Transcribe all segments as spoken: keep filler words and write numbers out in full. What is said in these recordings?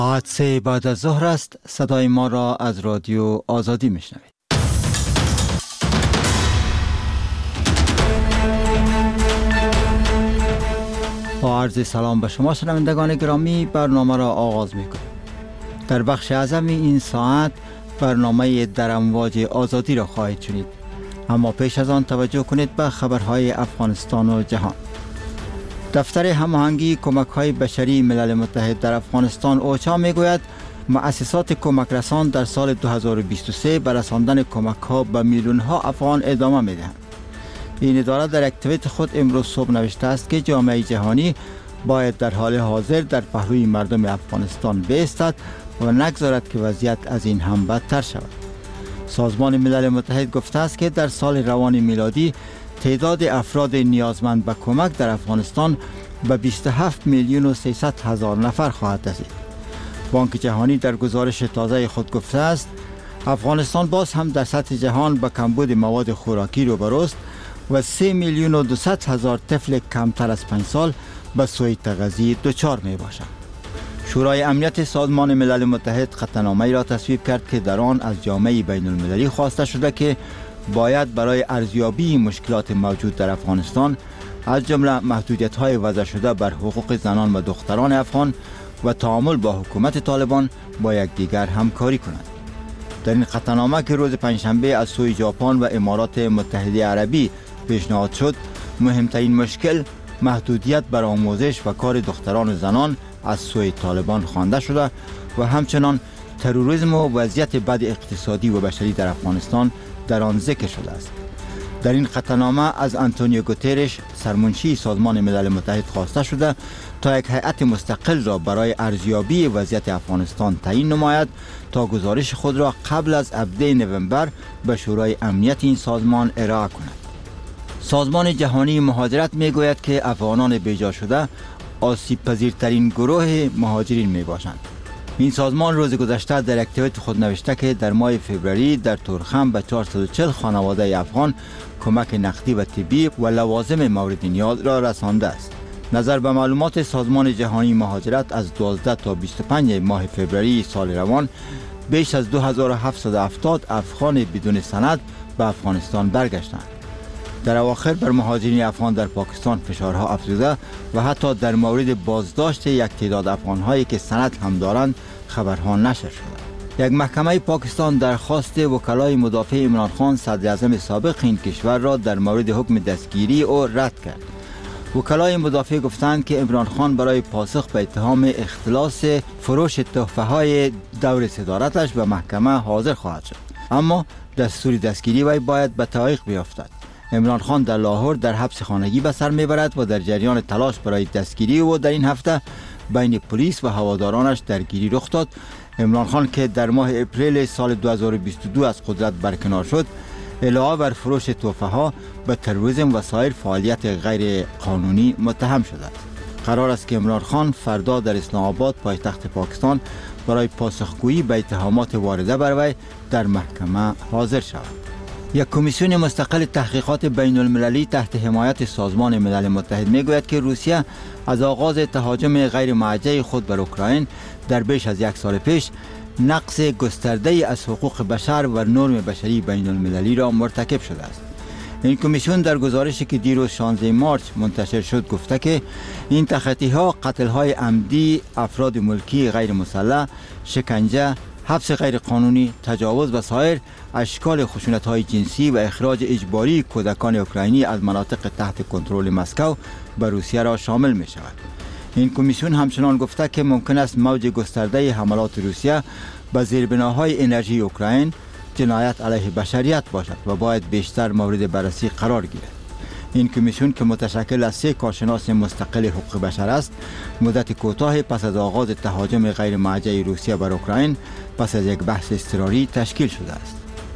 ساعت سه بعد از ظهر است. صدای ما را از رادیو آزادی میشنوید. با عرض سلام به شما شنوندگان گرامی، برنامه را آغاز میکنیم. در بخش اعظم این ساعت برنامه در امواج آزادی را خواهید شنید، اما پیش از آن توجه کنید به خبرهای افغانستان و جهان. دفتر هماهنگی کمک‌های بشری ملل متحد در افغانستان اوچا میگوید مؤسسات کمک رسان در سال دو هزار و بیست و سه به رساندن کمک‌ها به میلیون‌ها افغان ادامه میدهند. این اداره در یک توییت خود امروز صبح نوشته است که جامعه جهانی باید در حال حاضر در پهلوی مردم افغانستان بایستد و نگذارد که وضعیت از این هم بدتر شود. سازمان ملل متحد گفته است که در سال روان میلادی تعداد افراد نیازمند به کمک در افغانستان به بیست و هفت میلیون و سیصد هزار نفر خواهد رسید. بانک جهانی در گزارش تازه خود گفته است افغانستان باز هم در سطح جهان به کمبود مواد خوراکی روبروست و سه میلیون و دویست هزار طفل کمتر از پنج سال به سوی تغذیه دچار می باشند. شورای امنیت سازمان ملل متحد خطرنامه‌ای را تصویب کرد که در آن از جامعه بین المللی خواسته شده که باید برای ارزیابی مشکلات موجود در افغانستان از جمله محدودیت‌های وضع شده بر حقوق زنان و دختران افغان و تعامل با حکومت طالبان با یکدیگر همکاری کنند. در این خطرنامه که روز پنجشنبه از سوی ژاپن و امارات متحده عربی پیشنهاد شد، مهمترین مشکل محدودیت بر آموزش و کار دختران و زنان از سوی طالبان خوانده شده و همچنان تروریسم و وضعیت بد اقتصادی و بشری در افغانستان در آن ذکر شده است. در این خطرنامه از آنتونیو گوترش سرمنشی سازمان ملل متحد خواسته شده تا یک هیئت مستقل را برای ارزیابی وضعیت افغانستان تعیین نماید تا گزارش خود را قبل از هفدهم نوامبر به شورای امنیت این سازمان ارائه کند. سازمان جهانی مهاجرت میگوید که افغانان بیجا شده آسیب پذیرترین گروه مهاجرین می باشند. این سازمان روز گذشته در یک توییت خود نوشته که در ماه فوریه در تورخم به چهارصد و چهل خانواده افغان کمک نقدی و طبی و لوازم مورد نیاز را رسانده است. نظر به معلومات سازمان جهانی مهاجرت از دوازده تا بیست و پنج ماه فوریه سال روان بیش از دو هزار و هفتصد و هفتاد افغان بدون سند به افغانستان برگشتند. در اواخر بر مهاجرین افغان در پاکستان فشارها افزوده و حتی در مورد بازداشت یک تعداد افغان‌هایی که سند هم دارند خبرها نشر شده. یک محکمه پاکستان درخواست وکلای مدافع عمران خان صدر اعظم سابق این کشور را در مورد حکم دستگیری او رد کرد. وکلای مدافع گفتند که عمران خان برای پاسخ به اتهام اختلاس فروش تحفه‌های دور صدارتش به محکمه حاضر خواهد شد، اما دستور دستگیری وی باید به تعویق بیفتد. عمران خان در لاهور در حبس خانگی به سر میبرد و در جریان تلاش برای دستگیری او در این هفته بین پلیس و هوادارانش درگیری رخ داد. عمران خان که در ماه اپریل سال دو هزار و بیست و دو از قدرت برکنار شد، علاوه بر فروش تحفه ها به تروریسم و سایر فعالیت غیر قانونی متهم شده است. قرار است که عمران خان فردا در اسلام آباد پایتخت پاکستان برای پاسخگویی به اتهامات وارده بر وی در محکمه حاضر شود. یک کمیسیون مستقل تحقیقات بین المللی تحت حمایت سازمان ملل متحد میگوید که روسیه از آغاز تهاجم غیر موجه خود بر اوکراین در بیش از یک سال پیش نقض گسترده از حقوق بشر و نرم بشری بین المللی را مرتکب شده است. این کمیسیون در گزارشی که دیروز شانزده مارس منتشر شد گفته که این تخطی ها قتل های عمدی افراد ملکی غیر مسلح، شکنجه، حبس غیر قانونی، تجاوز و سایر اشکال خشونت‌های جنسی و اخراج اجباری کودکان اوکراینی از مناطق تحت کنترل مسکو به روسیه را شامل می شود. این کمیسیون همچنان گفته که ممکن است موج گسترده حملات روسیه به زیربناهای انرژی اوکراین جنایت علیه بشریت باشد و باید بیشتر مورد بررسی قرار گیرد. این کمیسیون که متشکل از سه کارشناس مستقل حقوق بشر است، مدت کوتاه پس از آغاز تهاجم غیر موجه روسیه بر اوکراین پس از یک بحث اضطراری تشکیل شده است.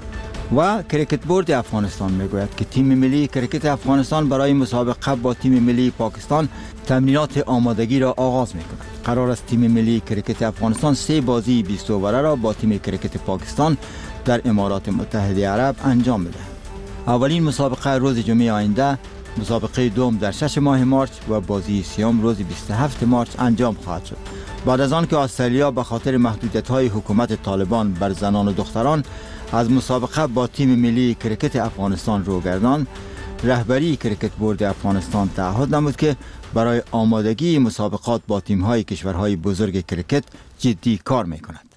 و کریکت بورد افغانستان میگوید که تیم ملی کریکت افغانستان برای مسابقه با تیم ملی پاکستان تمرینات آمادگی را آغاز میکند. قرار است تیم ملی کریکت افغانستان سه بازی بیست اووره را با تیم کریکت پاکستان در امارات متحده عرب انجام بدهد. اولین مسابقه روز جمعه آینده، مسابقه دوم در شش ماه مارس و بازی سیام روز بیست و هفتم مارس انجام خواهد شد. بعد از آن که استرالیا به خاطر محدودیت‌های حکومت طالبان بر زنان و دختران از مسابقه با تیم ملی کرکت افغانستان رو گرداند، رهبری کرکت بورد افغانستان تعهد نمود که برای آمادگی مسابقات با تیم‌های کشورهای بزرگ کرکت جدی کار می‌کند.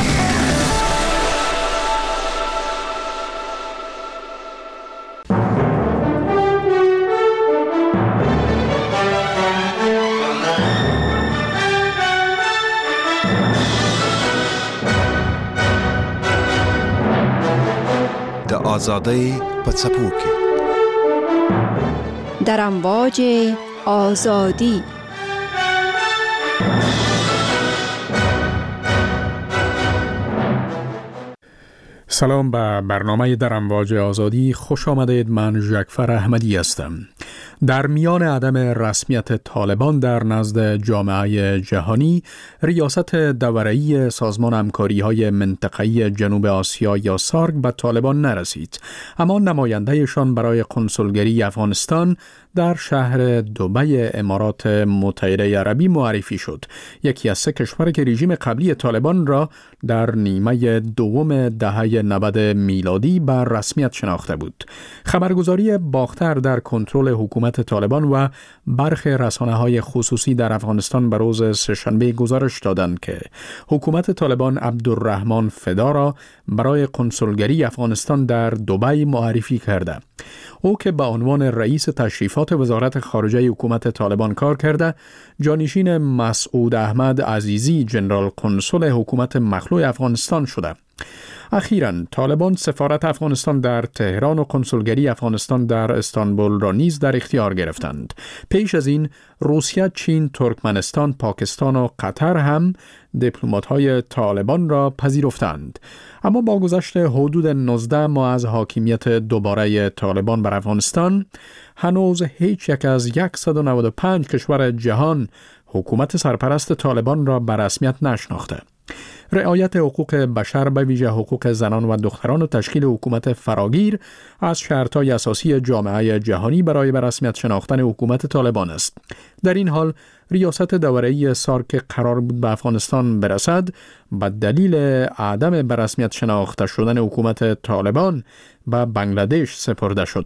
آزادی پڅپوکي در امواج آزادی. سلام به برنامه در امواج آزادی، خوش آمدید. من ژکفر احمدی هستم. در میان عدم رسمیت طالبان در نزد جامعه جهانی، ریاست دوره‌ای سازمان همکاری‌های منطقه‌ای جنوب آسیا یا سارک به طالبان نرسید، اما نمایندهشان برای کنسولگری افغانستان در شهر دبی امارات متحده عربی معرفی شد، یکی از سه کشور که رژیم قبلی طالبان را در نیمه دوم دهه نود میلادی بر رسمیت شناخته بود. خبرگزاری باختر در کنترل حکومت طالبان و برخی رسانه‌های خصوصی در افغانستان به روز سه‌شنبه گزارش دادند که حکومت طالبان عبدالرحمن فدا را برای کنسولگری افغانستان در دبی معرفی کرده. او که به عنوان رئیس تشریفات وزارت خارجه حکومت طالبان کار کرده، جانشین مسعود احمد عزیزی جنرال کنسول حکومت مخلوع افغانستان شده. اخیراً طالبان سفارت افغانستان در تهران و کنسولگری افغانستان در استانبول را نیز در اختیار گرفتند. پیش از این روسیه، چین، ترکمنستان، پاکستان و قطر هم دیپلمات‌های طالبان را پذیرفتند. اما با گذشت حدود نوزده ماه از حاکمیت دوباره طالبان بر افغانستان، هنوز هیچ یک از صد و نود و پنج کشور جهان حکومت سرپرست طالبان را به رسمیت نشناخته. رعایت حقوق بشر، به ویژه حقوق زنان و دختران و تشکیل حکومت فراگیر از شرط‌های اساسی جامعه جهانی برای به رسمیت شناختن حکومت طالبان است. در این حال ریاست دوره‌ای سارک قرار بود به افغانستان برسد، به دلیل عدم به رسمیت شناخته شدن حکومت طالبان به بنگلادش سپرده شد.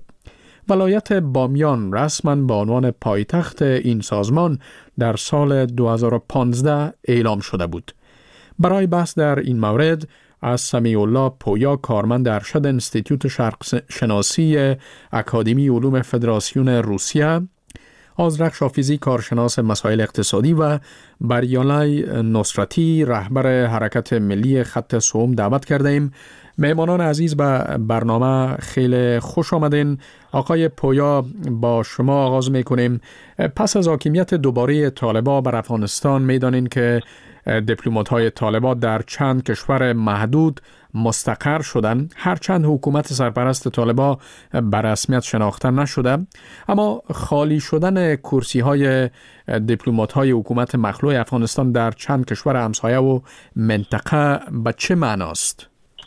ولایت بامیان رسما به عنوان پایتخت این سازمان در سال دو هزار و پانزده اعلام شده بود. برای بحث در این مورد از سمیع الله پویا، کارمند ارشد انستیتوت شرق شناسی اکادمی علوم فدراسیون روسیه، آذرخ شافیزی، کارشناس مسائل اقتصادی، و بریالای نصرتی، رهبر حرکت ملی خط سوم دعوت کرده ایم. مهمانان عزیز، به برنامه خیلی خوش آمدین. آقای پویا، با شما آغاز میکنیم. پس از حاکمیت دوباره طالبان بر افغانستان میدانین که دیپلمات‌های طالبان در چند کشور محدود مستقر شدن، هرچند حکومت سرپرست طالبان به رسمیت شناخته نشده، اما خالی شدن کرسی‌های دیپلمات‌های حکومت مخلوع افغانستان در چند کشور همسایه و منطقه به چه معناست؟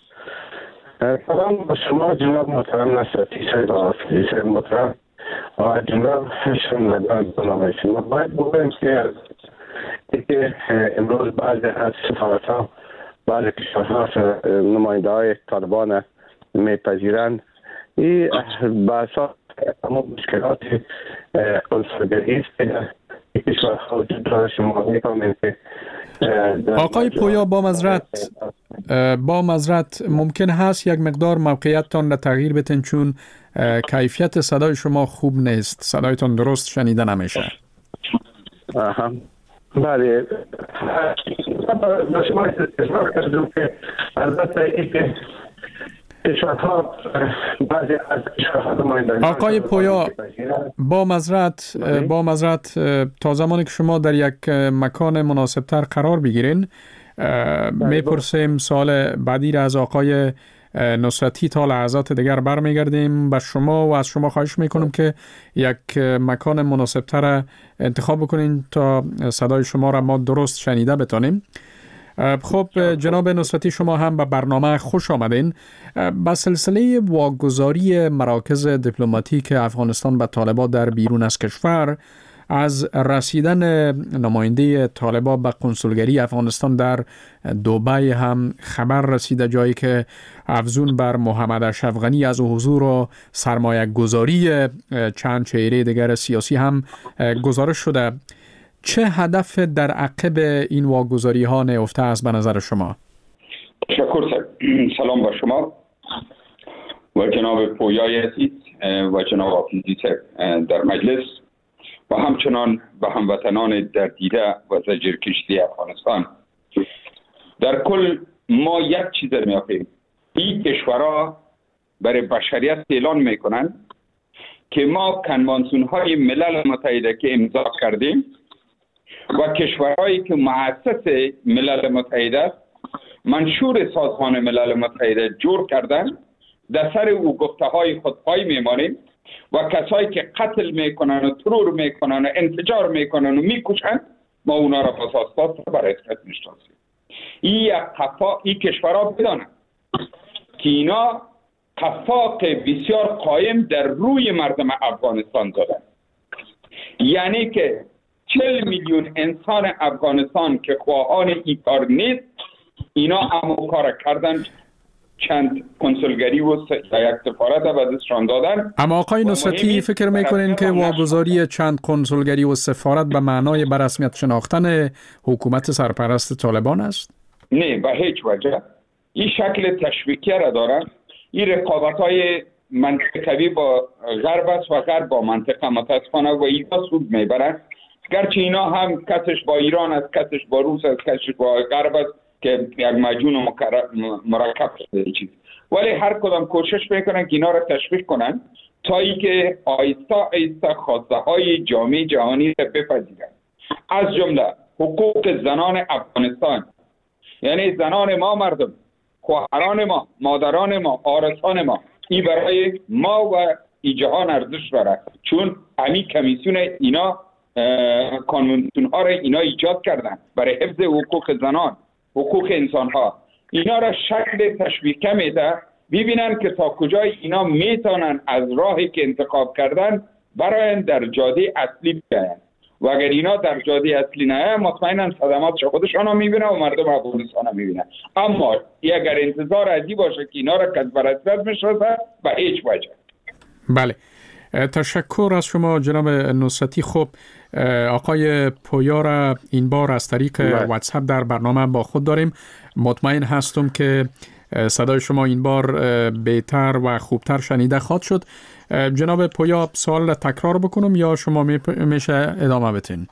سلام به شما جناب محترم نصرتی صاحب، صاحب محترم و جناب شنوندگان برنامه شما. باید بگویم که که امروز بعضی از سفارت‌ها، بعضی کشورها نماینده‌های طالبان میپذیرند. این به اساس تمام مشکلات کنسولگری است که کشورها وجود دارد. شما می‌فهمید که آقای پویا، با معذرت با معذرت ممکن هست یک مقدار موقعیتتان را تغییر بدین، چون کیفیت صدای شما خوب نیست. صدایتان درست شنیده نمیشه. آها، بله. شما اصرار کردم که البته این که کشورها بعضی از کشورها نمایندگان. آقای پویا، با معذرت با معذرت تا زمانی که شما در یک مکان مناسبتر قرار بگیرین، میپرسیم سوال بعدی را از آقای نصرتی. تا لحظات دیگر برمیگردیم به شما و از شما خواهش میکنم که یک مکان مناسبتر انتخاب بکنین تا صدای شما را ما درست شنیده بتانیم. خب جناب نصرتی، شما هم به برنامه خوش آمدین. با سلسله واگذاری مراکز دیپلماتیک افغانستان به طالبان در بیرون از کشور، از رسیدن نماینده طالبان به کنسولگری افغانستان در دبی هم خبر رسیده، جایی که افزون بر محمد اشرف غنی از حضور و سرمایه گذاری چند چهره دیگر سیاسی هم گزارش شده. چه هدف در عقب این واگذاری ها نهفته است به نظر شما؟ تشکر. سلام با شما و جناب پویای عزیز و جناب آفیزی در مجلس و همچنان به هموطنان در دیده و زجر کشیده افغانستان. در کل ما یک چیز می‌آفریم، این کشورها برای بشریت اعلان میکنن که ما کنوانسیون های ملل متحده که امضا کردیم و کشورهایی که مؤسس ملل متحده منشور سازمان ملل متحده جور کردن، در سر او گفته های خود پای میمانیم و کسایی که قتل میکنن و ترور میکنن و انفجار میکنن و میکشن ما اونا را پس آسپاس برای اسکت میشناسیم. این یک قفا این کشورها بدانند که اینا قفاق بسیار قایم در روی مردم افغانستان دادن. یعنی که چهل میلیون انسان افغانستان که خواهان این کار نیست، اینا همون کار کردن، چند کنسولگری و یک سفارت به دستشان دادن. اما آقای نصرتی فکر میکنین که واگذاری چند کنسولگری و سفارت به معنای به رسمیت شناختن حکومت سرپرست طالبان است؟ نه، به هیچ وجه. این شکل تشویقی را دارن. این رقابت های منطقوی با غرب است و غرب با منطقه متاسفانه و اینا سود میبرن. گرچه اینا هم کسش با ایران است، کسش با روس است، کسش با غرب است که یک مجموع مرکب شده چیز، ولی هر کدام کوشش میکنن که اینا را تشویق کنن تا ای که آیستا آیستا خواسته های جامعه جهانی را بپذیرن، از جمله حقوق زنان افغانستان. یعنی زنان ما، مردم، خواهران ما، مادران ما، آرسان ما، این برای ما و ای جهان ارزش داره، چون امی کمیسیون اینا کانونسیون ها را اینا ایجاد کردن برای حفظ حقوق زنان، حقوق انسان ها. اینا را شکل تشویق میده، ببینن که تا کجای اینا میتونن از راهی که انتخاب کردن برای در جاده اصلی بیاین و اگر اینا در جاده اصلی نه مطمئنا صدمات خودشان هم میبینن و مردم افغانستان هم میبینن. اما اگر انتظار ازی باشه که اینا را کس برسرت میشرسه به هیچ وجه. بله، تشکر از شما جناب نصرتی. خب آقای پویا را این بار از طریق واتساپ در برنامه با خود داریم. مطمئن هستم که صدای شما این بار بهتر و خوبتر شنیده خواهد شد. جناب پویا، سوال تکرار بکنم یا شما میشه ادامه بتین؟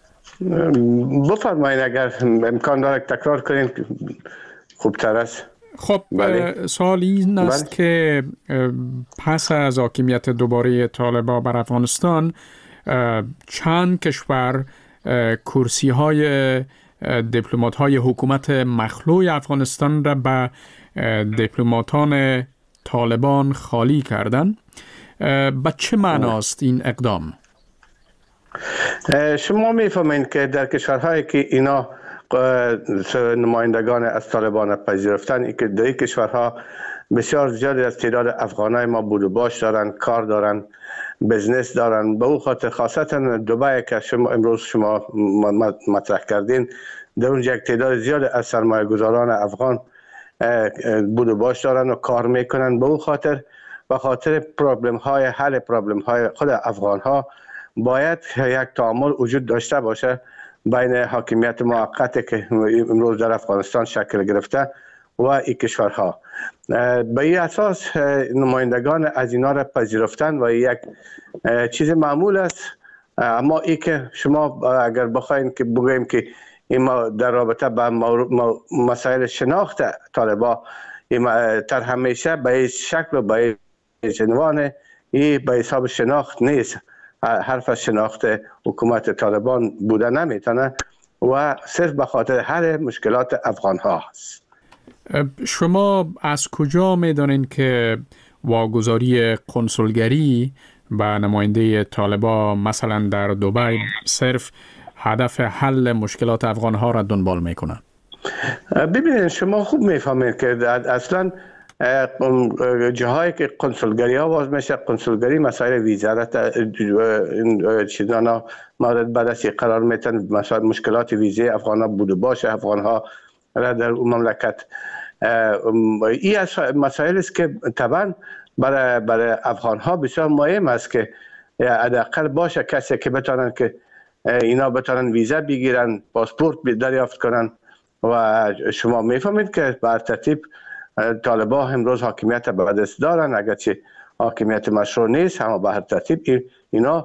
بفرمایید اگر امکان داره تکرار کنین خوبتر است. خب سوال این است بله. که پس از حاکمیت دوباره طالبان بر افغانستان چند کشور کرسی های دیپلمات های حکومت مخلوع افغانستان را به دیپلماتان طالبان خالی کردن. به چه معناست این اقدام؟ شما میفهمین که در کشورهایی که اینا نمایندگان از طالبان پذیرفتن، ای که در این کشورها بسیار زیادی از تعداد افغانای ما بود و باش دارن، کار دارن، بزنس دارن. به او خاطر خاصتا دبی که شما امروز شما مطرح کردین، در اونجا یک تعداد زیاد از سرمایه گذاران افغان بود و باش دارن و کار میکنن. به او خاطر و خاطر پرابلم های حل پرابلم های خود افغان ها باید یک تعامل وجود داشته باشه بین حاکمیت موقتی که امروز در افغانستان شکل گرفته و این کشورها. به این اساس نمایندگان از اینا را پذیرفتن و یک چیز معمول است. اما ای که شما اگر بخواین که بگوییم که این در رابطه با مسائل شناخت طالبان تر همیشه به این شکل و به این عنوان این به حساب شناخت نیست. حرف از شناخت حکومت طالبان بوده نمیتونه و صرف به خاطر حل مشکلات افغان ها است. شما از کجا میدانین که واگذاری کنسولگری به نماینده طالبان مثلا در دبی صرف هدف حل مشکلات افغان ها را دنبال میکنه؟ ببینید شما خوب میفهمید که اصلا جاهایی که کنسولگری ها باز میشه، کنسولگری مسائل ویزا را چیزانا مورد بررسی قرار میتن، مسائل مشکلات ویزه افغان ها بوده باشه افغان ها را در اون مملکت. این از مسائل است که طبعا برای برای افغان ها بسیار مهم است که حداقل باشه کسی که بتونن که اینا بتونن ویزا بگیرن، پاسپورت دریافت کنن. و شما میفهمید که بر ترتیب طالبا امروز حاکمیت به دست دارن، اگرچه حاکمیت مشروع نیست، اما به هر ترتیب اینا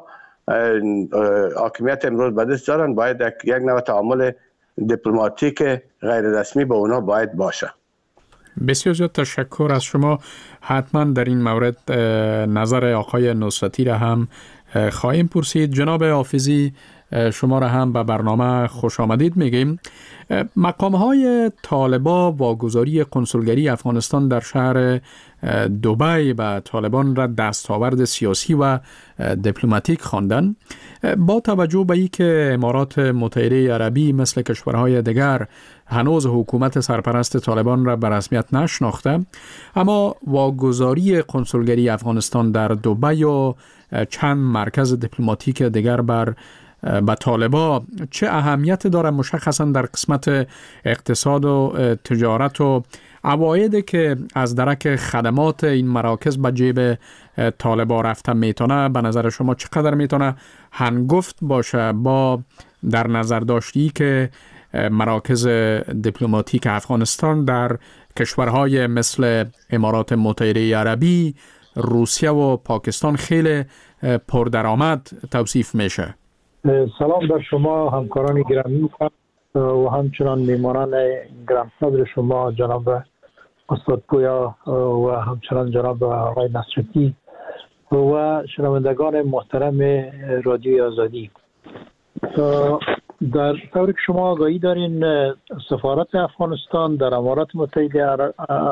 حاکمیت امروز به دست دارن. باید یک نوع تعامل دیپلماتیک غیر رسمی با اونا باید باشه. بسیار زیاد تشکر از شما. حتما در این مورد نظر آقای نصرتی را هم خواهیم پرسید. جناب حافظی، شما را هم به برنامه خوش آمدید میگیم. مقام های طالبا واگذاری کنسولگری افغانستان در شهر دبی به طالبان را دستاورد سیاسی و دیپلماتیک خواندند. با توجه به اینکه امارات متحده عربی مثل کشورهای دیگر هنوز حکومت سرپرست طالبان را به رسمیت نشناخته، اما واگذاری کنسولگری افغانستان در دبی و چند مرکز دیپلماتیک دیگر بر به طالبا چه اهمیت داره، مشخصا در قسمت اقتصاد و تجارت و عوایدی که از درک خدمات این مراکز به جیب طالبا رفته میتونه، به نظر شما چقدر میتونه هنگفت باشه با در نظر داشتی که مراکز دیپلماتیک افغانستان در کشورهای مثل امارات متحده عربی، روسیه و پاکستان خیلی پردرآمد توصیف میشه؟ سلام بر شما همکاران گرامی و همچنان میمانان گرانقدر شما جناب استاد پویا و همچنان جناب آقای نصرتی و شنوندگان محترم رادیوی آزادی. در طور که شما آگاهی دارین، سفارت افغانستان در امارات متحده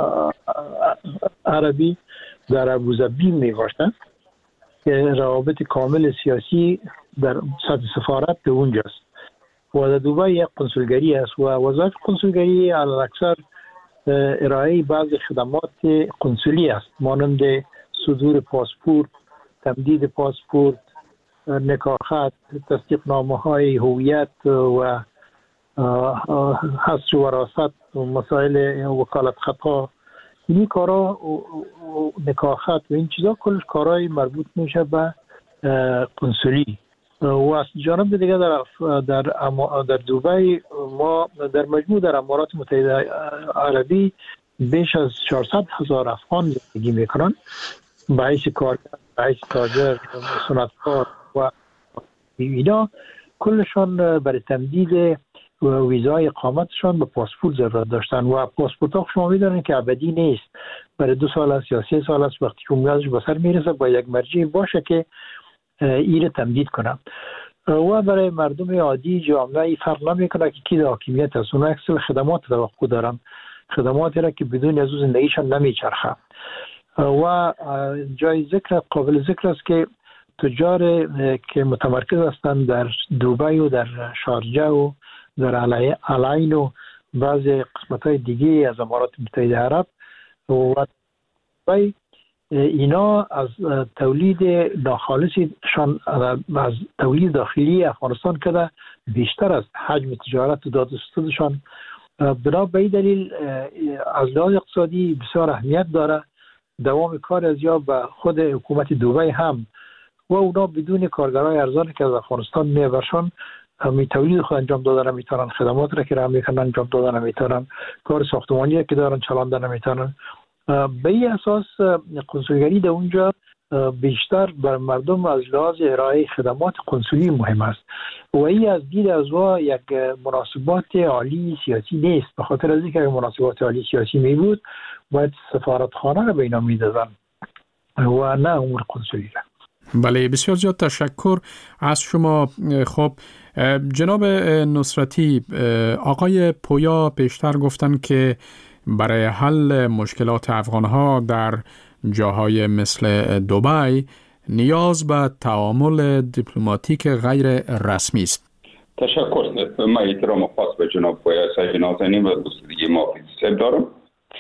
عربی در ابوظبی میباشد که روابط کامل سیاسی در سطح سفارت به اونجاست و در دبی یک کنسولگری است و وظایف کنسولگری علاکثر ارائه بعض خدمات کنسولی است، مانند صدور پاسپورت، تمدید پاسپورت، نکاح خط، تصدیق نامه های هویت و حصر وراثت و مسائل وکالت خطا. این کارا نکاح خط و این چیزا کلش کارهای مربوط میشه به کنسولی. و از جانب دیگه در در در دبی ما در مجموع در امارات متحده عربی بیش از چهارصد هزار افغان زندگی میکنن، به حیث کارگر، به حیث تاجر، صنعتکار و اینا کلشان برای تمدید ویزای اقامتشان به پاسپورت ضرورت داشتن و پاسپورت ها شما میدونن که ابدی نیست، برای دو سال است یا سه سال است. وقتی که میادش به سر میرسه با یک مرجع باشه که این تمدید کنم و برای مردم عادی جامعه فرق نمیکنه که کی حاکمیت است. اونا اکثر خدمات توقع دارن، خدماتی را که بدون از زندگیشان نمیچرخه. و جای ذکر قابل ذکر است که تجار که متمرکز هستند در دبی و در شارجه و در العین و بعض قسمت‌های دیگه از امارات متحده عرب و اینا از تولید ناخالصشان از تولید داخلی افغانستان کده بیشتر است حجم تجارت و داد و ستدشان. بنا به این دلیل از لحاظ اقتصادی بسیار اهمیت داره دوام کار از یا به خود حکومت دبی هم و اونا بدون کارگرای ارزانی که از افغانستان میبرشان می تولید خود انجام دادن نمیتونن، خدمات را که را میکنن انجام دادن نمیتونن، کار ساختمانی که دارن چلاندن نمیتونن. به این اساس کنسولگری در اونجا بیشتر بر مردم از لحاظ ارائه خدمات کنسولی مهم است و این از دید از وا یک مناسبات عالی سیاسی نیست. به خاطر از اینکه مناسبات عالی سیاسی می بود باید سفارتخانه را به اینا میدادن و نه امور کنسولی را. بله، بسیار زیاد تشکر از شما. خب جناب نصرتی، آقای پویا پیشتر گفتن که برای حل مشکلات افغانها در جاهای مثل دبی نیاز به تعامل دیپلماتیک غیر رسمی است. تشکر. من احترام خاص به جناب پویا صاحب نازنین و دوست دیگه محافظ صاحب دارم.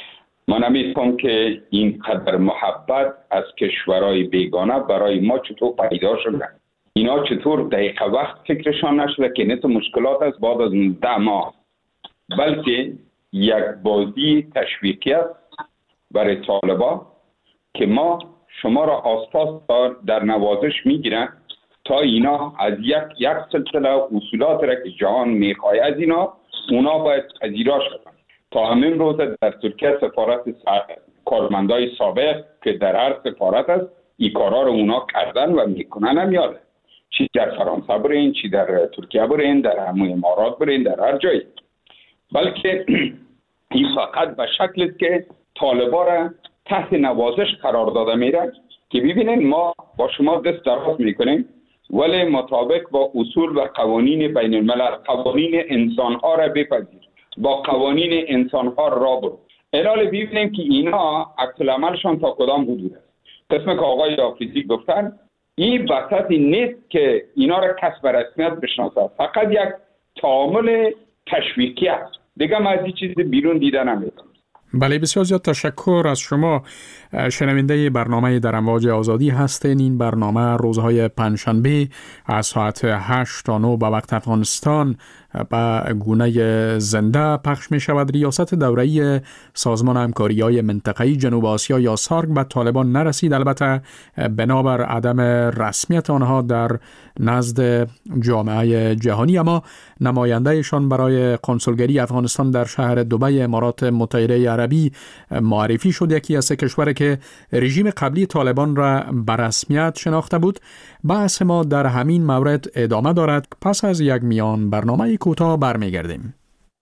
ما نمی‌فهمم که این قدر محبت از کشورهای بیگانه برای ما چطور پیدا شده. اینا چطور دقیقه وقت فکرشان نشده که نه تو مشکلات است بعد از ده ماه، بلکه یک بازی تشویقی است برای طالبا که ما شما را آسپاس در نوازش میگیرن تا اینا از یک یک سلسله اصولات را که جهان میخواه از اینا اونا باید پذیرا شدن. تا همین روز در ترکیه سفارت کارمندای سابق که در هر سفارت است این کارا رو اونا کردن و میکنن هم یاده، چی در فرانسه برین، چی در ترکیه برین، در همون امارات برین، در هر جایی. بلکه این فقط به شکل است که طالبا را تحت نوازش قرار داده میره که ببینین ما با شما دست دراز میکنیم ولی مطابق با اصول و قوانین بین الملل، قوانین انسان ها را بپذیر، با قوانین انسان ها را برو. الان ببینیم که اینا عکس العملشان تا کدام حدود است. قسم که آقای حافظی گفتن این بساطی نیست که اینا را کس به رسمیت بشناسد، فقط یک تعامل تشویقی است. دیگه ما از این چیز بیرون دیده نمیتونم. بله، بسیار زیاد تشکر از شما. شنونده برنامه در امواج آزادی هستین. این برنامه روزهای پنجشنبه از ساعت هشت تا نه به وقت افغانستان به گونه زنده پخش می شود. ریاست دوره‌ای سازمان همکاری‌های منطقه‌ای جنوب آسیا یا سارک به طالبان نرسید، البته بنابر عدم رسمیت آنها در نزد جامعه جهانی، اما نمایندهشان برای کنسولگری افغانستان در شهر دبی امارات متحده عربی معرفی شد. یکی از کشوری که رژیم قبلی طالبان را به رسمیت شناخته بود. بحث ما در همین مورد ادامه دارد. پس از یک میان برنامه کوتاه برمیگردیم.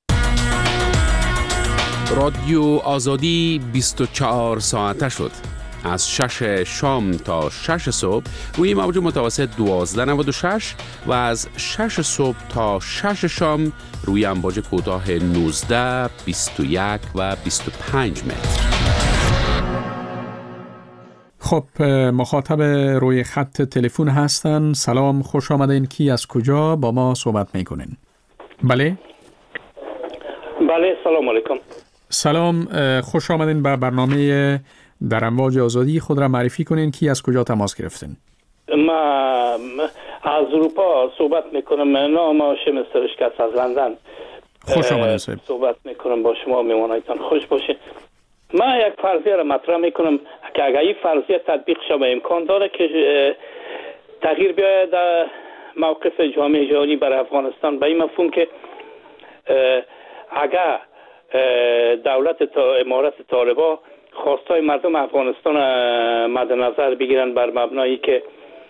رادیو آزادی بیست و چهار ساعته شد. از شش شام تا شش صبح روی موج متوسط دوازده نود و شش و از شش صبح تا شش شام روی امواج کوتاه نوزده، بیست و یک و بیست و پنج متر. خب، مخاطب روی خط تلفن هستن. سلام، خوش آمدین. کی از کجا با ما صحبت میکنین؟ بله بله، سلام علیکم. سلام، خوش آمدین به برنامه در امواج آزادی. خود را معرفی کنین، کی از کجا تماس گرفتین؟ ما از اروپا صحبت میکنم. نام هاشم سرشک است از لندن. خوش آمدین صاحب. صحبت میکنم با شما، میمانایتان خوش باشین. من یک فرضیه را مطرح میکنم که اگر این فرضیه تطبیق شود امکان داره که تغییر بیاید در موقف جامعه جهانی برای افغانستان، به این مفهوم که اگر دولت تا امارت طالبا خواستای مردم افغانستان مد نظر بگیرن بر مبنایی که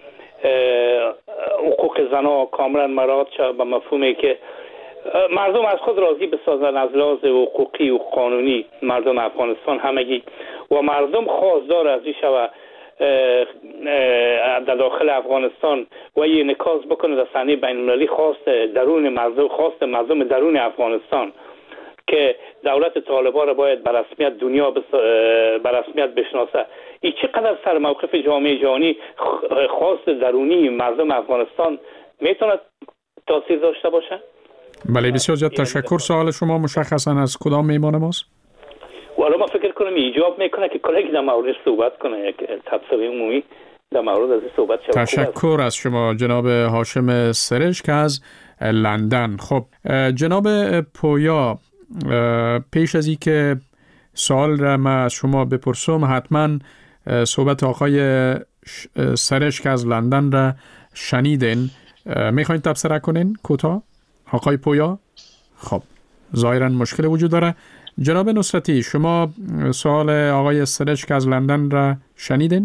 حقوق زنها کاملا مراعات شود، به مفهومی که مردم از خود راضی بسازن از لحاظ حقوقی و قانونی مردم افغانستان همگی و مردم خواستار از این شود در داخل افغانستان و یه نکاز بکنه در صحنه بین المللی خواست درون مردم خواست مردم درون افغانستان که دولت طالبان را باید به رسمیت دنیا به رسمیت بشناسه. این چقدر سر موقف جامعه جهانی خواست درونی مردم افغانستان میتونه تاثیر داشته باشه؟ بله، بسیار زیاد تشکر. سوال شما مشخصا از کدام میمان ماست؟ والا ما فکر کنم ایجاب میکنه که کلی در مورد صحبت کنه، یک تبصره عمومی در مورد از صحبت شد. تشکر از شما جناب هاشم سرشک از لندن. خب جناب پویا، پیش از این که سوال را ما از شما بپرسم، حتما صحبت آقای سرشک از لندن را شنیدین. میخواین تبصره کنین کوتاه آقای پویا؟ خب ظاهرا مشکل وجود داره. جناب نصرتی، شما سوال آقای سرشک از لندن را شنیدین؟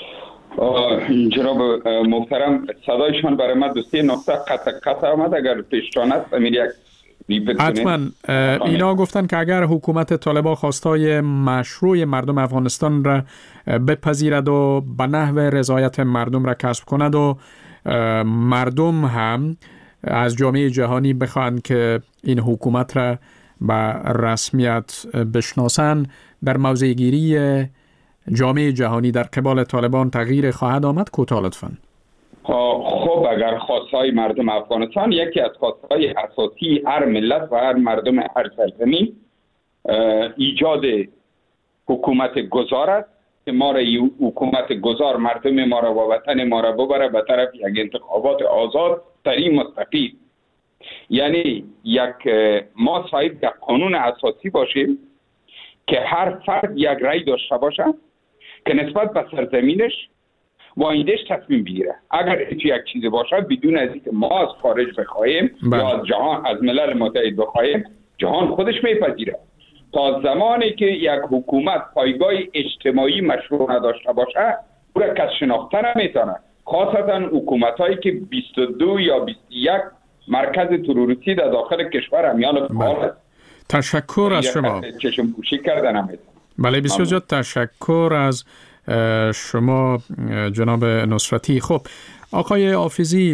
جناب محترم، صدایشان برای من دوستی نقطه قطع قطع آمد. اگر پیشتان است امیر یک حتما. اینا گفتن که اگر حکومت طالبان خواستای مشروع مردم افغانستان را بپذیرد و به نحو رضایت مردم را کسب کند و مردم هم از جامعه جهانی بخواهند که این حکومت را به رسمیت بشناسن، در موضع گیری جامعه جهانی در قبال طالبان تغییر خواهد آمد؟ کوتاه لطفاً. خب اگر خواستهای مردم افغانستان یکی از خواستهای اساسی هر ملت و هر مردم هر سرزمین ایجاد حکومت گذار است که ما را حکومت گذار مردم ما را و وطن ما را ببره به طرف یک انتخابات آزاد ترین مستقیم. یعنی یک ما صاحب یک قانون اساسی باشیم که هر فرد یک رأی داشته باشه که نسبت به سرزمینش و آیندهش تصمیم بگیره. اگر یک چیزی باشه بدون از اینکه ما از خارج بخوایم یا از جهان از ملل متحد بخوایم، جهان خودش میپذیره. تا زمانی که یک حکومت پایگاه اجتماعی مشروع نداشته باشه او را کس شناخته نمیتونه، خاصتا حکومتایی که بیست و دو یا بیست و یک مرکز تروریستی در داخل کشور میان فعال. تشکر از شما. چشم پوشی کردن نمیتونه. بله بسیار زیاد تشکر از شما جناب نصرتی. خب آقای حافظی،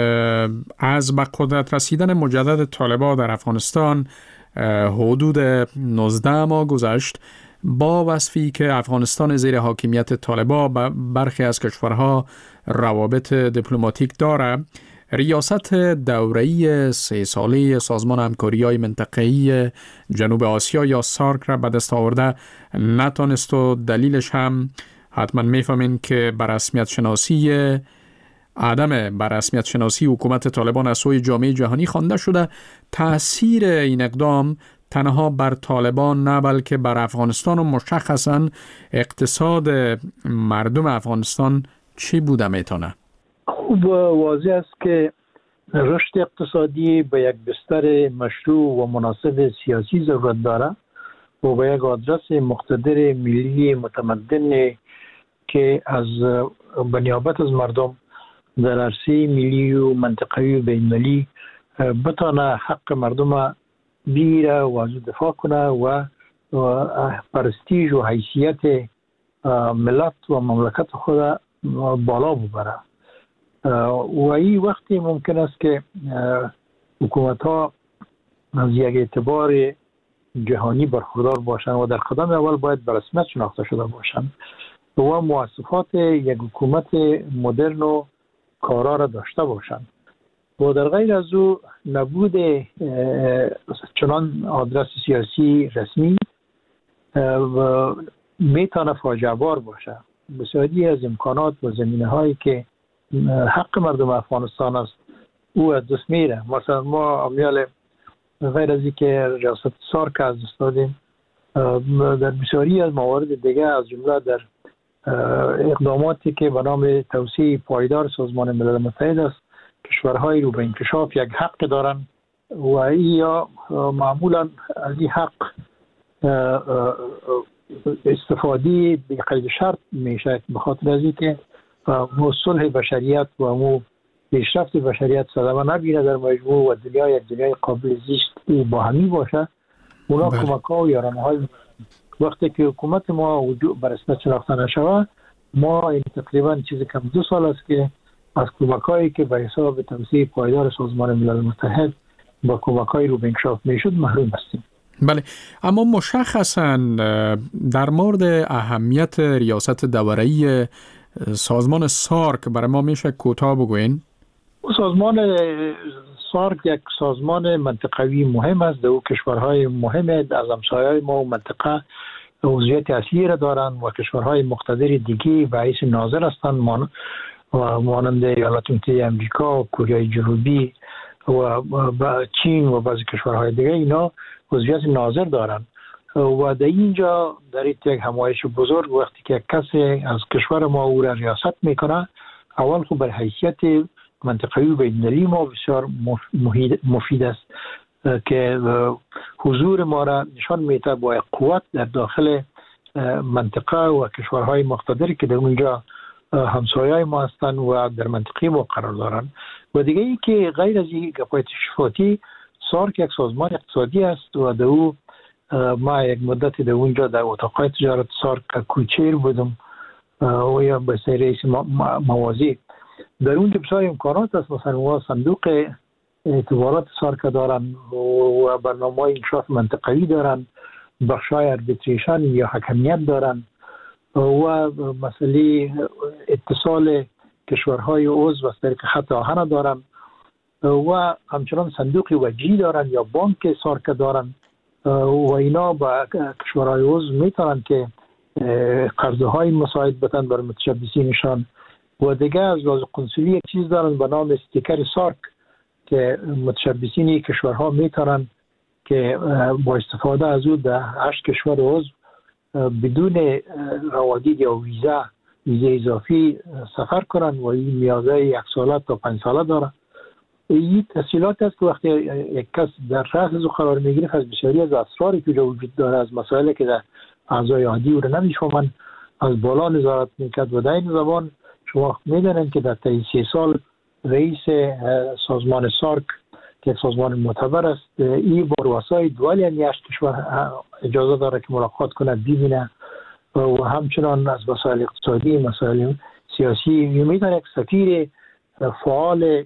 از به قدرت رسیدن مجدد طالبان در افغانستان حدود نوزده ماه گذشت. با وصفی که افغانستان زیر حاکمیت طالبان با برخی از کشورها روابط دیپلماتیک دارد، ریاست دوره‌ای سه ساله سازمان همکاری‌های منطقه‌ای جنوب آسیا یا سارک را به دست آورده نتانست و دلیلش هم حتما میفهمین که بر رسمیت شناسی عدم بر رسمیت شناسی حکومت طالبان از سوی جامعه جهانی خوانده شده. تأثیر این اقدام تنها بر طالبان نه بلکه بر افغانستان و مشخصاً اقتصاد مردم افغانستان چی بوده میتونه؟ خوب واضح است که رشد اقتصادی به یک بستر مشروع و مناسب سیاسی ضرورت داره و به یک آدرس مقتدر ملی متمدن که از بنیابت از مردم در عرصه ملی و منطقوی و بین‌المللی بتانه حق مردم بگیره و از دفاع کنه و پرستیژ و حیثیت ملت و مملکت خود بالا ببره. و این وقتی ممکن است که حکومت ها از یک اعتبار جهانی برخوردار باشند و در قدم اول باید به رسمیت شناخته شده باشند و مواصفات یک حکومت مدرن و کارا را داشته باشند و در غیر از او نبود چنان آدرس سیاسی رسمی میتونه فاجعه بار باشه. بسیاری از امکانات و زمینه هایی که حق مردم افغانستان است او از دست میره. مثلا ما امیال غیر از اینکه ریاست سارک از دست دادیم، در بسیاری از موارد دیگه از جمله در اقداماتی که به نام توسعه پایدار سازمان ملل متحد است کشورهای رو به انکشاف یک حق دارن و یا معمولا از این حق استفاده به قید شرط میشه به خاطر از اینکه صلح بشریت و مو پیشرفت بشریت صدمه نبینه در مجموع و دنیا یک دنیای قابل زیست با همی باشه. اونا کمک ها و یارانه های وقتی که حکومت ما وجود بر رسمیت شناخته نشود، ما این تقریبا چیزی کم دو سال است که از کمک هایی که به حساب توسعه پایدار سازمان ملل متحد با کمک های رو به انکشاف میشد محروم هستیم. بله، اما مشخصا در مورد اهمیت ریاست دوره‌ای سازمان سارک برای ما میشه کوتاه بگوین؟ سازمان سارک یک سازمان منطقوی مهم است. در کشورهای مهم از همسایه‌های ما و منطقه عضویت اصلی را دارند و کشورهای مقتدر دیگه به حیث ناظر هستند مانند ایالات متحده آمریکا و کره جنوبی و چین و بعضی کشورهای دیگه. اینا عضویت ناظر دارند و در اینجا در یک همایش بزرگ وقتی که کسی از کشور ما او را ریاست میکنه، اول خب بر حیثیت منطقوی و بین‌المللی ما بسیار مفید است که حضور ما را نشان میده با قوت در داخل منطقه و کشورهای مقتدری که در اونجا همسایه‌های ما هستند و در منطقه ما قرار دارند. و دیگه ای که غیر از این گپ‌های تشریفاتی، سارک یک سازمان اقتصادی است و در او ما یک مدتی در اونجا در اتاقهای تجارت سارک کوچیر بودم و یا به سیر رئیس موازی. در اونجا بسیار امکانات است. مثلا ما صندوق اعتبارات سارک دارن و برنامه انکشاف منطقوی دارن، بخشای اربیتریشن یا حکمیت دارن و مسئله اتصال کشورهای عضو از طریق خط آهن دارن و همچنان صندوق وجهی دارن یا بانک سارک دارن و اینا با کشورهای عضو میتونن که قرضه های مساعد بتن بر متشبسینشان. و دیگه از لحاظ قنصلی یک چیز دارن به نام استیکر سارک که متشبسین کشورها میتونن که با استفاده از او در هشت کشور عضو بدون روادید یا ویزا ویزا اضافی سفر کنن و این میازه یک ساله تا پنج ساله داره. این تسهیلات است که وقتی یک کس در رأس از قرار میگیره از بسیاری از اسراری که وجود داره، از مسائلی که در اعضای عادی او رو نمیفهمن، از بالا نظارت میکرد. و در این زمان شما میدونن که در طی سه سال رئیس سازمان سارک که سازمان معتبر است، این با رؤسای دول یعنی هشت کشور اجازه داره که ملاقات کنه، ببینه و همچنان از مسائل اقتصادی، مسائل سیاسی. میدونن یک سفیر فعال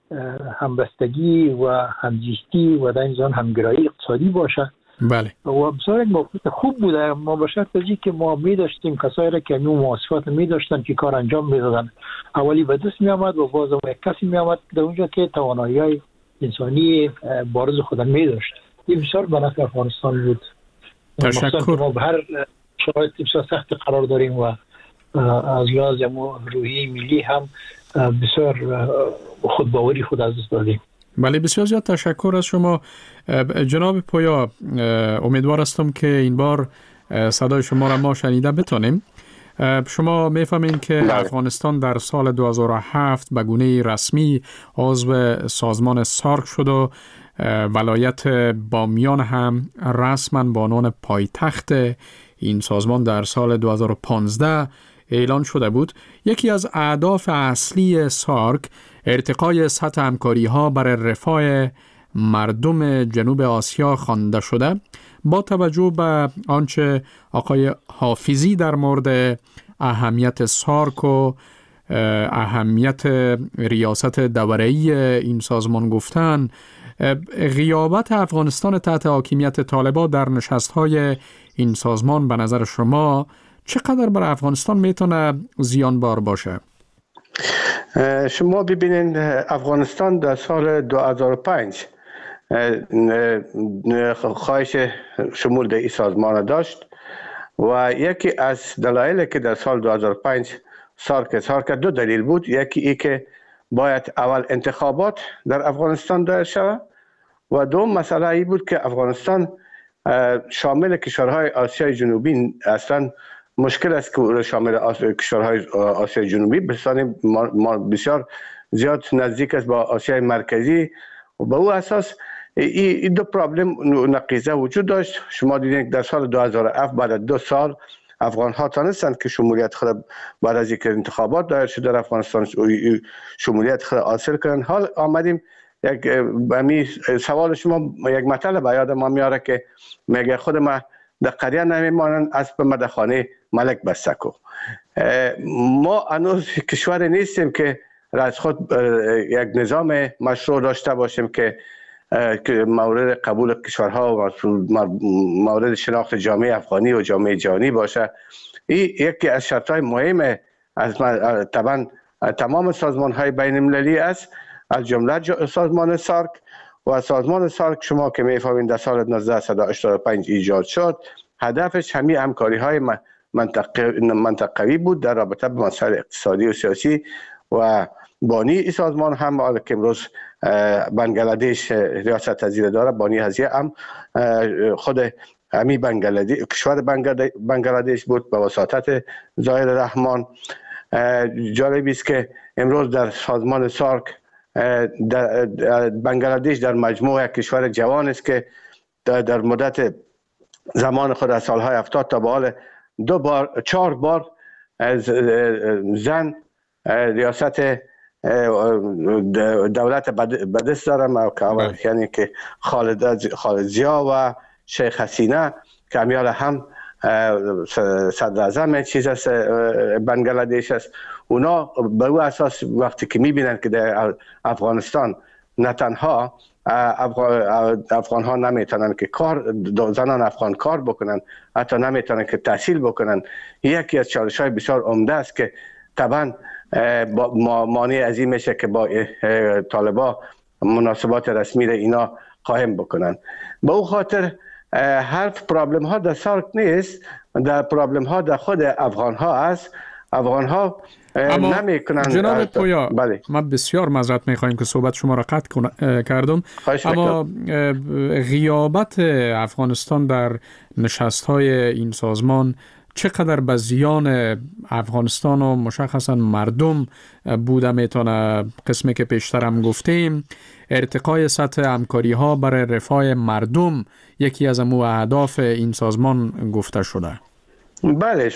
همبستگی و همزیستی و در این زمان همگرایی اقتصادی باشه. بله. و بسیار یک موقعیت خوب بوده. ما به شرط ازی که ما می داشتیم کسایی را که نوع مواصفات می داشتن که کار انجام می دادن، اولی به دست می آمد و باز یک کسی می آمد در اونجا که توانایی های انسانی بارز خود می داشت. این بسیار به نفع افغانستان بود. تشکر. ما به هر شرایط بسیار سخت قرار داریم و از لحاظ روحی ملی هم بسیار خودباوری خود از دست دادیم. بله، بسیار زیاد تشکر از شما جناب پویا. امیدوار هستم که این بار صدای شما را ما شنیده بتونیم. شما میفهمین که افغانستان در سال دو هزار و هفت به گونه رسمی عضو سازمان سارک شد و ولایت بامیان هم رسما به عنوان پایتخت این سازمان در سال دو هزار و پانزده اعلان شده بود. یکی از اهداف اصلی سارک ارتقای سطح همکاری ها برای رفاه مردم جنوب آسیا خوانده شده. با توجه به آنچه آقای حافظی در مورد اهمیت سارک و اهمیت ریاست دوره‌ای این سازمان گفتن، غیابت افغانستان تحت حاکمیت طالبان در نشست‌های این سازمان به نظر شما چقدر برای افغانستان میتونه زیانبار باشه؟ شما ببینید افغانستان در سال دو هزار و پنج خواهش شمول در این سازمان داشت و یکی از دلایلی که در سال دو هزار و پنج سارک سارک دو دلیل بود. یکی ای که باید اول انتخابات در افغانستان دایر شود و دوم مسئله ای بود که افغانستان شامل کشورهای آسیای جنوبی اصلا مشکل است که شامل کشورهای آسیای جنوبی بسیار زیاد نزدیک است با آسیای مرکزی و به او اساس این دو پرابلم نقیضه وجود داشت. شما دیدین در سال دو هزار و هفت بعد از دو سال افغان ها تانستند که شمولیت خود بعد از اینکه انتخابات دایر شد در افغانستان شمولیت خود حاصل کردن. حال آمدیم یک امی سوال شما یک مطلب به یاد ما میاره که میگه خود ما در قریه نمیمانند اسب مدخانه ملک بستکو. ما هنوز کشور نیستیم که از خود یک نظام مشروع داشته باشیم که مورد قبول کشورها و مورد شناخت جامعه افغانی و جامعه جهانی باشه. این یکی از شرطهای مهم از طبعا تمام سازمان های بین المللی است، از جمله سازمان سارک. و سازمان سارک شما که میفهمید در سال نوزده هشتاد و پنج ایجاد شد، هدفش همین همکاری های منطقوی بود در رابطه با مسائل اقتصادی و سیاسی و بانی این سازمان هم که امروز بنگلادش ریاست پذیر داره، بانی هزیه هم خود همین بنگلادش کشور بنگلادش بود به وساطت ظاهر رحمان. جالب است که امروز در سازمان سارک بنگلادش در مجموع کشور جوان است که در مدت زمان خود از سالهای هفتاد تا به حال دو بار چهار بار از زن ریاست دولت به دست دارم، یعنی که خالد خالد زیا و شیخ حسینه که امیال هم صدر اعظم چیز است بنگلادش است. اونا به او اساس وقتی که میبینن که در افغانستان نه تنها افغان ها نمیتونن که کار زنان افغان کار بکنن، حتی نمیتونن که تحصیل بکنن. یکی از چالش های بسیار عمده است که طبعا مانع از این میشه که با طالبا مناسبات رسمی را اینا قائم بکنن. به او خاطر هر پرابلم ها در سارک نیست، در پرابلم ها در خود افغان ها است. افغان ها نمی کنن. جناب پویا، بله. ما بسیار معذرت میخوایم که صحبت شما را قطع کردم، اما غیابت افغانستان در نشست های این سازمان چقدر به زیان افغانستان و مشخصا مردم بوده میتونه؟ قسمی که پیشتر هم گفتیم، ارتقای سطح همکاری ها برای رفاه مردم یکی از امو اهداف این سازمان گفته شده. بله،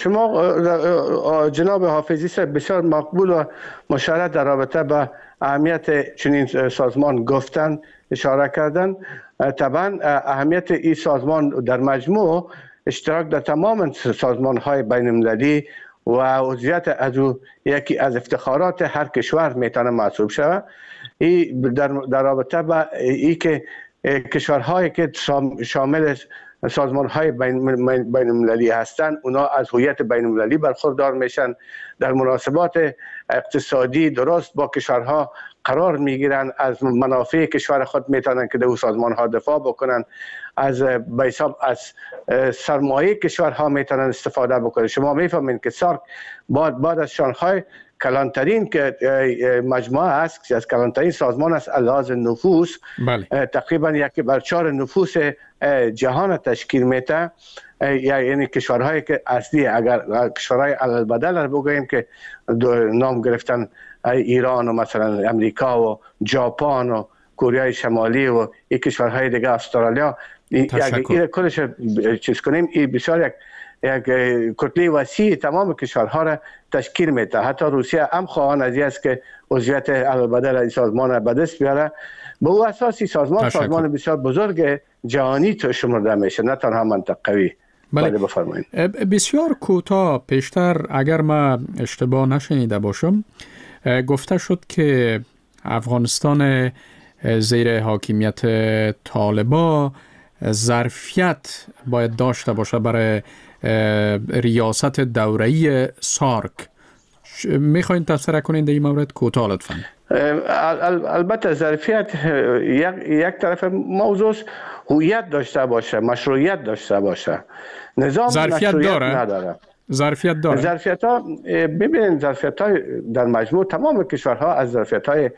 شما جناب حافظی صاحب بسیار مقبول و مشارکت در رابطه با اهمیت چنین سازمان گفتن، اشاره کردن. طبعا اهمیت این سازمان در مجموع اشتراک در تمام سازمان های بین المللی و عضویت از او یکی از افتخارات هر کشور میتونه محسوب شود. این در, در رابطه با ای که کشورهایی که شامل سازمان های بین المللی هستند، اونا از هویت بین المللی برخوردار میشن، در مناسبات اقتصادی درست با کشورها قرار میگیرن، از منافع کشور خود میتونن که در سازمان ها دفاع بکنن، از به حساب از سرمایه کشورها میتونن استفاده بکنن. شما میفهمین که سارک بعد بعد از شانگهای کلانترین که مجموعه است، که از کلانترین سازمان است علاوه نفوس، بله. تقریبا یکی بر چهار نفوس جهان تشکیل میده. یعنی کشورهایی که اصلی، اگر کشورهای علالبدل رو بگوییم که نام گرفتن ایران و مثلا امریکا و ژاپن و کره شمالی و این کشورهای دیگه، استرالیا، این کلش چیز کنیم، این بسیار یک یک کتله وسیع تمام کشورها را تشکیل میده. حتی روسیه هم خواهان از این است که عضویت علالبدل این سازمان را به دست بیاره. به او اساسی سازمان تشکر. سازمان بسیار بزرگ جهانی تو شمرده میشه، نه تنها منطقوی. بله بفرمایید. بسیار کوتاه پیشتر اگر ما اشتباه نشنیده باشم گفته شد که افغانستان زیر حاکمیت طالبان ظرفیت باید داشته باشه برای ریاست دوره‌ای سارک. میخواین تفسیر کنین در این مورد کوتاه لطفاً؟ البته ظرفیت یک یک طرف موضوع هویت داشته باشه، مشروعیت داشته باشه. نظام ظرفیت داره؟ نداره. ظرفیت داره. ظرفیت ها ببینید، ظرفیت های در مجموع تمام کشورها از ظرفیت های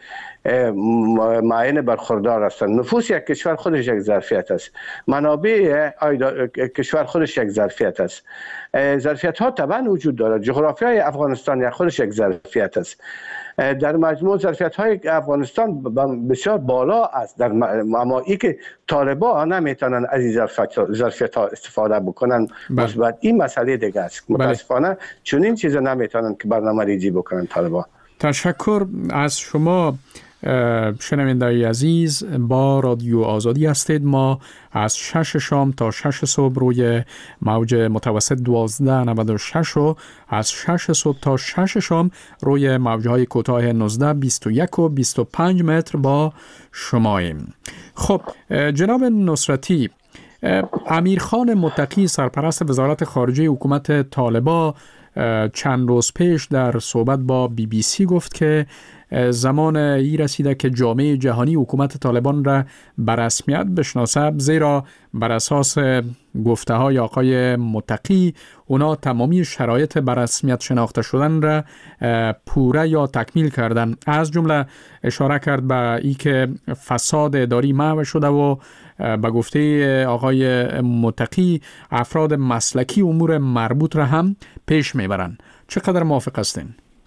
معین برخوردار هستند. نفوس یک کشور خودش یک ظرفیت است، منابع کشور خودش یک ظرفیت است. ظرفیت ها طبعا وجود داره. جغرافیای افغانستان یک خودش یک ظرفیت است. در مجموع ظرفیت های افغانستان بسیار بالا است، در اما ای که طالبان نمیتونن از این ظرفیت ها استفاده بکنن، مثبت این مسئله دیگه است. متاسفانه چون این چیزا نمیتونن که برنامه ریزی بکنن طالبان. تشکر از شما شنونده‌های عزیز. با رادیو آزادی هستید. ما از شش شام تا شش صبح روی موج متوسط دوازده نود و شش و از شش صبح تا شش شام روی موجهای کوتاه نوزده بیست و یک و بیست و پنج متر با شماییم. خب جناب نصرتی، امیرخان متقی سرپرست وزارت خارجه حکومت طالبان چند روز پیش در صحبت با بی بی سی گفت که زمان ای رسیده که جامعه جهانی حکومت طالبان را به رسمیت بشناسه، زیرا بر اساس گفته های آقای متقی اونا تمامی شرایط بر رسمیت شناخته شدن را پوره یا تکمیل کردن. از جمله اشاره کرد به ای که فساد اداری محو شده و به گفته آقای متقی افراد مسلکی امور مربوط را هم پیش میبرن. چقدر موافق هستین؟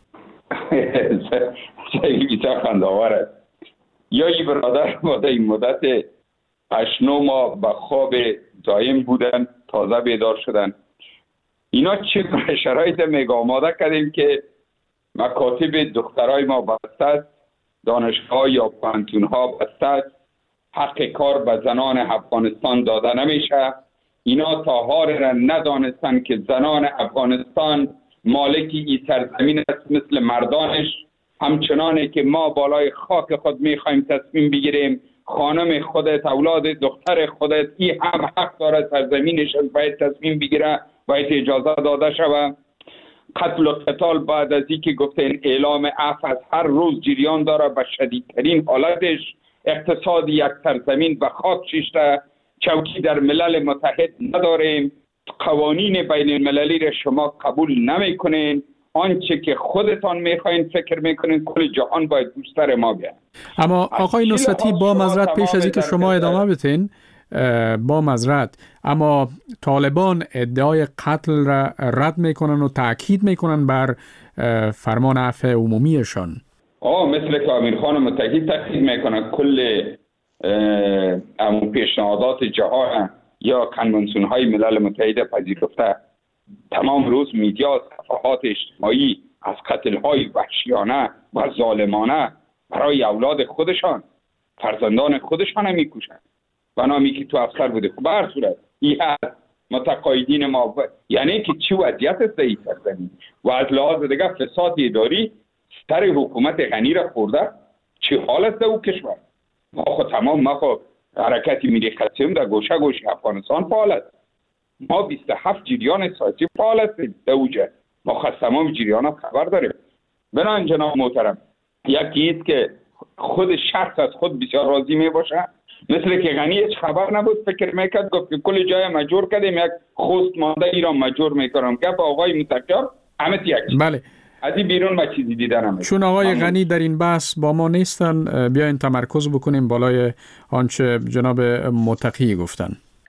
خیلی بسیار خنده‌آور. یا این برادر ما در این مدت هشت نه ماه به خواب دائم بودن، تازه بیدار شدن. اینا چه شرایط میگه آماده کردیم که مکاتب دخترای ما بسته است، دانشگاه یا پانتونها بسته است، حق کار به زنان افغانستان داده نمیشه. اینا تا حال را ندانستن که زنان افغانستان مالکی این سرزمین است مثل مردانش. همچنانه که ما بالای خاک خود میخوایم تصمیم بگیریم، خانم خودت، اولاد دختر خودت، این هم حق داره سرزمینش باید تصمیم بگیره، باید اجازه داده شود. قتل و قتال بعد از اینکه گفتین اعلام عفو از هر روز جریان داره به شدیدترین حالتش. اقتصاد یک سرزمین به خاک شیشته. چوکی در ملل متحد نداریم، قوانین بین المللی را شما قبول نمی کنین، آنچه که خودتان میخواین فکر میکنین کل جهان باید دوستر ما بیان. اما آقای نصرتی با معذرت پیش از اینکه شما ادامه بتین با معذرت، اما طالبان ادعای قتل را رد میکنن و تاکید میکنن بر فرمان عفو عمومیشان. آه مثل که امیر خان متحد تاکید میکنن کل امو پیشنهادات جهان یا کنونسیون های ملل متحد پذیرفته، تمام روز میدیا صفحات اجتماعی از قتل های وحشیانه و ظالمانه برای اولاد خودشان، فرزندان خودشان هم میکشند و نامی که تو افسر بوده. خب به هر صورت این متقاعدین ما ب... یعنی که چی وضعیت است این سرزمین و از لحاظ دیگه فساد اداری سر حکومت غنی را خورده. چی حال است او کشور؟ ما خود تمام ما خود حرکت ملی خصیم در گوشه گوشه افغانستان فعال است. ما بیست و هفت جریان سیاسی فعال هستیم در اوجه. ما خود تمام جریان ها خبر داریم. بنابراین جناب محترم، یکی است که خود شخص از خود بسیار راضی می باشه، مثل که غنی هیچ خبر نبود، فکر میکرد گفت که کل جای مجور کردیم، یک خوست مانده ایران مجور میکنم. گفت آقای متکر همه یک بله از این بیرون ما چیزی دیدن نمیشه. چون آقای هم غنی در این بحث با ما نیستن، بیاین تمرکز بکنیم بالای آنچه جناب متقی گفتن.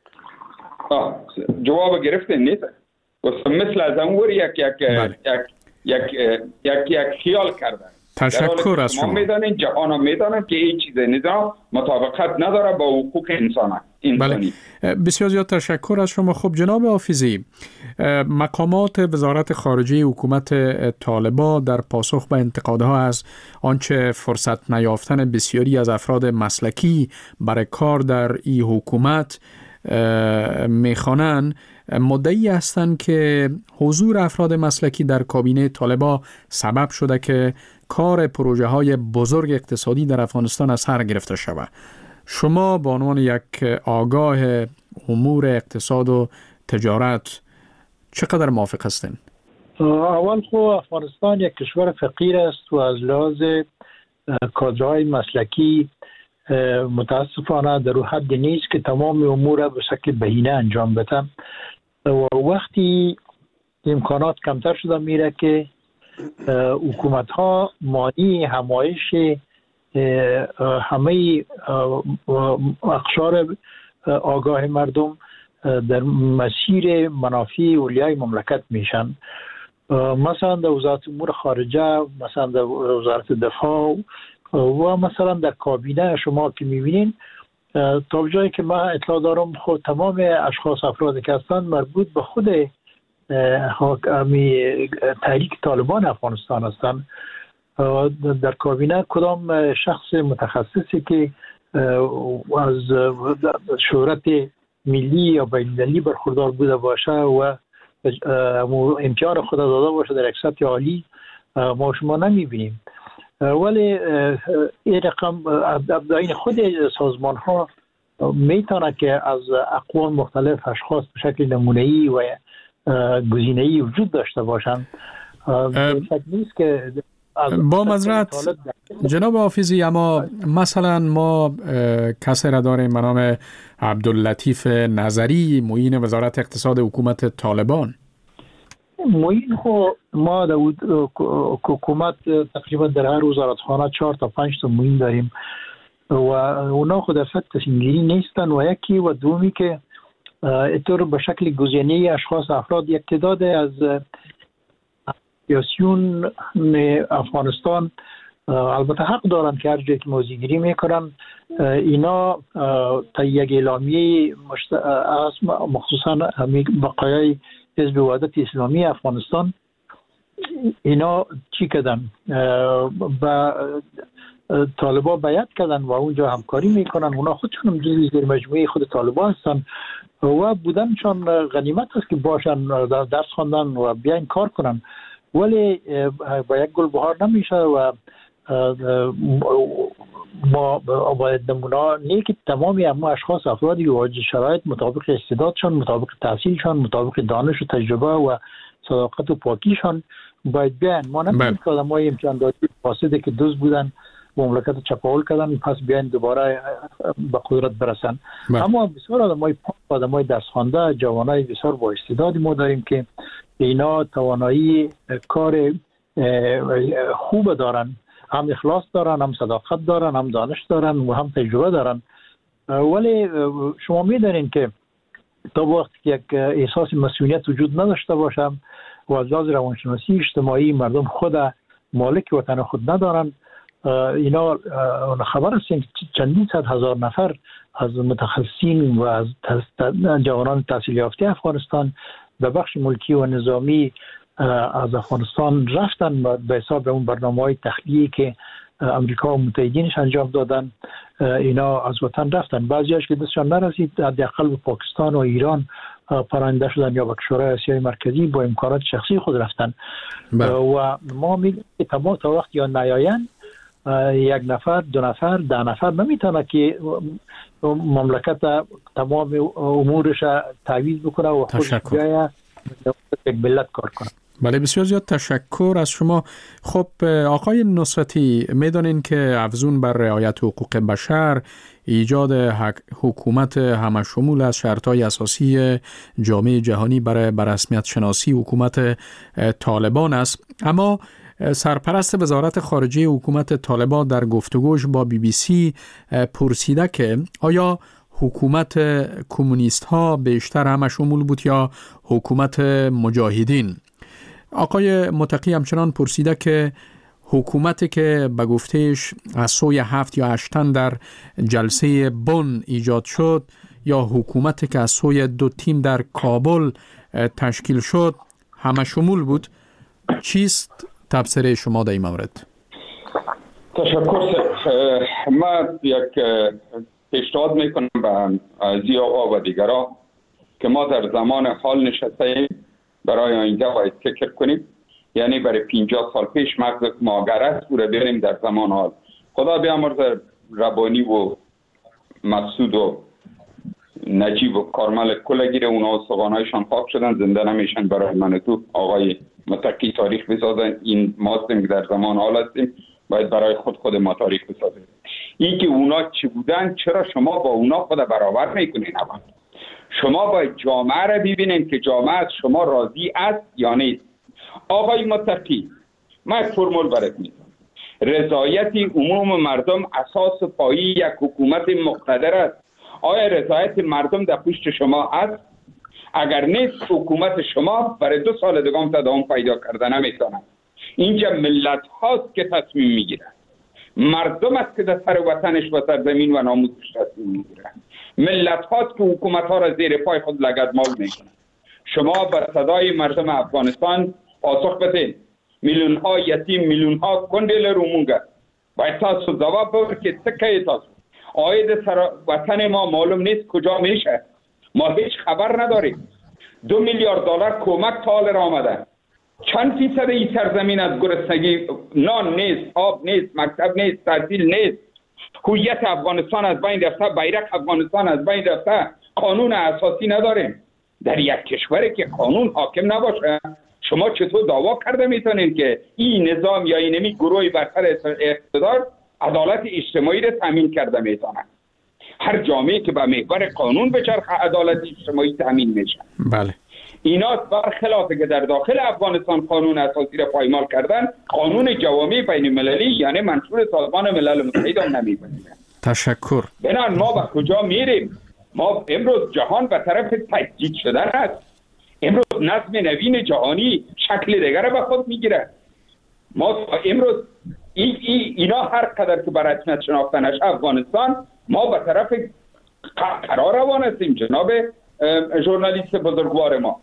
آه جواب گرفتین نیست؟ مثل از اون یک یک بله. یک یک یک یک خیال کردن. تشکر از شما. ما میدانیم، جهان ها میدانیم که این چیز نظام مطابقت نداره با حقوق انسان انسانی. بله. بسیار زیاد تشکر از شما. خب جناب حافظی، مقامات وزارت خارجه حکومت طالبان در پاسخ به انتقادها از آنچه فرصت نیافتن بسیاری از افراد مسلکی برای کار در این حکومت میخوانند، مدعی هستند که حضور افراد مسلکی در کابینه طالبان سبب شده که کار پروژه های بزرگ اقتصادی در افغانستان از سر گرفته شود. شما به عنوان یک آگاه امور اقتصاد و تجارت چقدر موافق هستین؟ اول خو افغانستان یک کشور فقیر است و از لحاظ کادرهای مسلکی متاسفانه در حد نیست که تمام امور را به شکل بهینه انجام بدن و وقتی امکانات کمتر شده میره که حکومت ها مانی همایش همه اقشار آگاه مردم در مسیر منافع اولیای مملکت میشن. مثلا در وزارت امور خارجه، مثلا در وزارت دفاع و مثلا در کابینه شما که میبینین، تا جایی که من اطلاع دارم خود تمام اشخاص افرادی که هستن مربوط به خود تحریک طالبان افغانستان هستند. در کابینه کدام شخص متخصصی که از شهرت ملی یا بین‌المللی برخوردار بوده باشه و امتیان خود داده باشه در یک سطح عالی ما شما نمیبینیم. ولی این رقم ابداعین خود سازمان ها میتونه که از اقوام مختلف اشخاص به شکل نمونه‌ای و گزینه‌ای وجود داشته باشند. فکر نیست که با معذرت جناب حافظی، اما مثلا ما کسی را داریم به نام عبداللطیف نظری، معین وزارت اقتصاد حکومت طالبان. معین خو ما در حکومت تقریبا در هر وزارتخانه چهار تا پنج تا معین داریم و اونا خود در سطح تصمیم‌گیری نیستن و یکی و دومی که اینطور به شکل گزینه اشخاص افراد یک تعداد از سیاسیون افغانستان البته حق دارن که هر جایی که موضع‌گیری میکنن اینا تا یک اعلامیه مخصوصا بقایای حزب وحدت اسلامی افغانستان اینا چی کردن و طالبان بیعت کردن و اونجا همکاری میکنن. اونا خودشون هم جزئی در مجموعه خود طالبان هستن و بودن چون غنیمت است که باشن درس خواندن و بیاین کار کنن، ولی با یک گل بهار نمیشه و ما باید نمونه نه که تمامی اما اشخاص افرادی که واجد شرایط مطابق استعدادشان، مطابق تحصیلشان، مطابق دانش و تجربه و صداقت و پاکیشان باید بیان. ما نمیدونیم که آدم های امتحان دادی فاسده که دوست بودن مملکت چپاول کردن، پس بیاین دوباره به قدرت برسن. بله. اما بسیار آدمای پاک، آدمای دست خوانده، جوانای بسیار با استعدادی ما داریم که اینا توانایی کار خوب دارن، هم اخلاص دارن، هم صداقت دارن، هم دانش دارن و هم تجربه دارن. ولی شما میدونین که تا وقتی که یک احساس مسئولیت وجود نداشته باشه و از لحاظ روانشناسی اجتماعی مردم خود مالک وطن خود ندارن، اینا خبر هستیم چندین صد هزار نفر از متخصصین و از جوانان تحصیل یافته افغانستان به بخش ملکی و نظامی از افغانستان رفتن به حساب اون برنامه‌های تخلیه‌ای که امریکا و متحدینش انجام دادن. اینا از وطن رفتن، بعضیاش که دستشان نرسید حداقل به پاکستان و ایران پرنده شدن یا به کشورهای آسیای مرکزی با امکانات شخصی خود رفتن. و ما میگیم که تمام تا وقت یا نیاین یک نفر، دو نفر، ده نفر نمیتونه که مملکت تمام امورش تعویض بکنه و خودش بیایه یک ملت کار کنه. بله، بسیار زیاد تشکر از شما. خب آقای نصرتی، میدانین که افزون بر رعایت حقوق بشر، ایجاد حکومت همشمول از شرطهای اساسی جامعه جهانی برای بررسمیت شناسی حکومت طالبان است. اما سرپرست وزارت خارجه حکومت طالبان در گفتگوش با بی بی سی پرسیده که آیا حکومت کمونیست ها بیشتر همشمول بود یا حکومت مجاهدین؟ آقای متقی همچنان پرسیده که حکومتی که به گفتهش از سوی هفت یا هشتن در جلسه بن ایجاد شد یا حکومتی که از سوی دو تیم در کابل تشکیل شد همه شمول بود. چیست تبصره شما در این مورد؟ تشکر. من یک پیشنهاد میکنم به ضیا آقا و دیگران که ما در زمان حال نشسته برای آینده باید فکر کنیم. یعنی برای پنجاه سال پیش مغز ما گرست و بریم در زمان حال. خدا بیامرزه ربانی و مسعود و نجیب و کارمل کلگیر، اونا سوغانهایشان پاک شدن، زنده نمیشن. برای من تو آقای متقی تاریخ بسازن. این ما هستیم که در زمان حال هستیم، باید برای خود خود ما تاریخ بسازیم. این که اونا چی بودن، چرا شما با اونا خود برابر میکنین؟ اول شما باید جامعه را ببینین که جامعه از شما راضی است یا نیست. آقای متقی، من فرمول برات میگم. رضایت عموم مردم اساس پایی یک حکومت مقتدر است. آیا رضایت مردم در پشت شما است؟ اگر نیست، حکومت شما برای دو سال دیگه تداوم پیدا کرده نمیتونه. اینجا ملت هاست که تصمیم میگیرن، مردم است که در سر وطنش و سرزمین و ناموسش تصمیم میگیرن. ملت هاست که حکومت ها را زیر پای خود لگدمال میکنن. شما به صدای مردم افغانستان پاسخ بدین. میلیون ها یتیم، میلیون ها کندل رومونگه. باید تاسو جواب ببر که تکه تاسو آید سر وطن ما معلوم نیست کجا میشه. ما هیچ خبر نداریم. دو میلیارد دلار کمک تال را آمده. چند فیصد این سرزمین از گرسنگی؟ نان نیست، آب نیست، مکتب نیست، تحصیل نیست. هویت افغانستان از بین رفته، بیرق افغانستان از بین رفته. قانون اساسی نداریم. در یک کشوری که قانون حاکم نباشه، شما چطور دعوا کرده میتونین که این نظام یا اینمی گروهی برتر اقتدار عدالت اجتماعی را تامین کرده میتونه؟ هر جامعه که به محور قانون بچرخه عدالت اجتماعی تامین میشه. بله. اینا برخلافه که در داخل افغانستان قانون اساسی را پایمال کردن، قانون جوامع بین المللی یعنی منشور سازمان ملل متحد هم نمیبینه. تشکر. بنان ما به کجا میریم؟ ما امروز جهان به طرف تجدید شدن است. امروز نظم نوین جهانی شکل دیگر به خود میگیره. ما امروز ای ای اینا هر قدر که بر رسمیت شناخته نشه افغانستان، ما به طرف قرار روان هستیم. جناب ژورنالیست بزرگوار ما،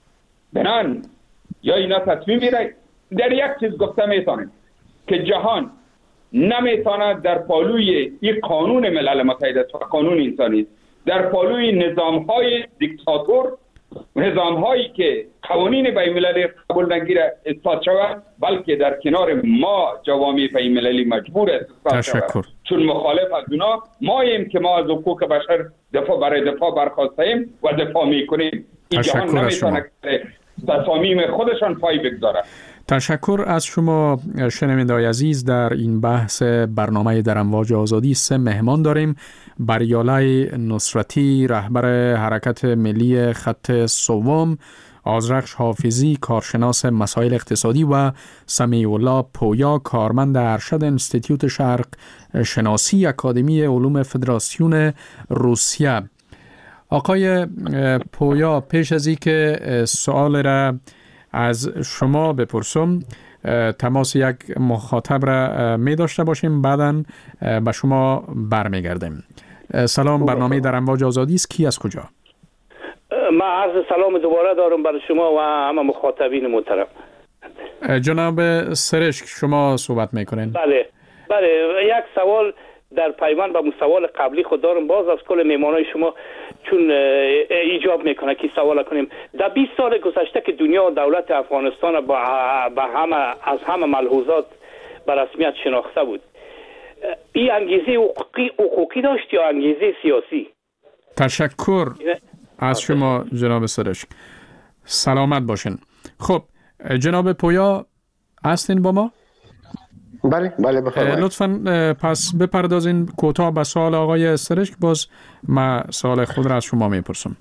بنان یا اینا تصمیم میره. در یک چیز گفته میتونیم که جهان نمیتونه در پالوی این قانون ملل متحد و قانون انسانی، در پالوی نظام های دیکتاتور، نظام هایی که قوانین بین المللی قبول نگیره اسقاط شود، بلکه در کنار ما جوامع بین المللی مجبور است اسقاط شود. چون مخالف از اونا ماییم که ما از حقوق بشر دفاع برای دفاع برخواستیم و دفاع میکنیم. این جهان نمیتونه تصامیم خودشان پای بگذاره. تشکر از شما شنونده‌های عزیز. در این بحث برنامه در امواج آزادی سه مهمان داریم: بریاله نصرتی، رهبر حرکت ملی خط سوم، آذرخش حافظی، کارشناس مسائل اقتصادی و سمیع الله پویا، کارمند ارشد انستیتیوت شرق شناسی اکادمی علوم فدراسیون روسیه. آقای پویا، پیش از این که سوال را از شما بپرسم، تماس یک مخاطب را می داشته باشیم، بعداً به شما برمیگردیم. سلام، برنامه در امواج آزادی است. کی از کجا؟ ما عرض سلام دوباره دارم برای شما و همه مخاطبین محترم. جناب سرشک، شما صحبت میکنین. بله بله، یک سوال در پیوند با سوال قبلی خود دارم، باز از کل میمانای شما چون ایجاب میکنه که سوال کنیم. در بیست سال گذشته که دنیا دولت افغانستان با, با همه از همه ملحوظات به رسمیت شناخته بود، این انگیزه حقوقی, حقوقی داشت یا انگیزه سیاسی؟ تشکر از شما جناب سرشک، سلامت باشین. خب جناب پویا هستین با ما؟ بله بله بفرمایید. لطفاً پس بپردازین کوتاه به سوال آقای سرشک، باز ما سوال خود را از شما میپرسم.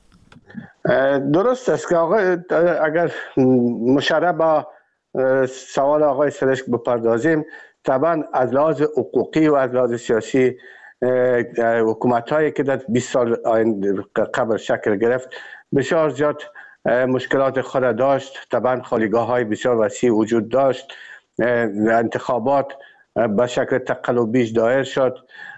درست است که آقای اگر مشابه با سوال آقای سرشک بپردازیم، طبعا از لحاظ حقوقی و از لحاظ سیاسی حکومت هایی که در بیست سال قبل شکل گرفت بسیار زیاد مشکلات خود داشت. طبعا خالیگاه های بسیار وسیع وجود داشت، انتخابات به شکل تقلبیش دایر شد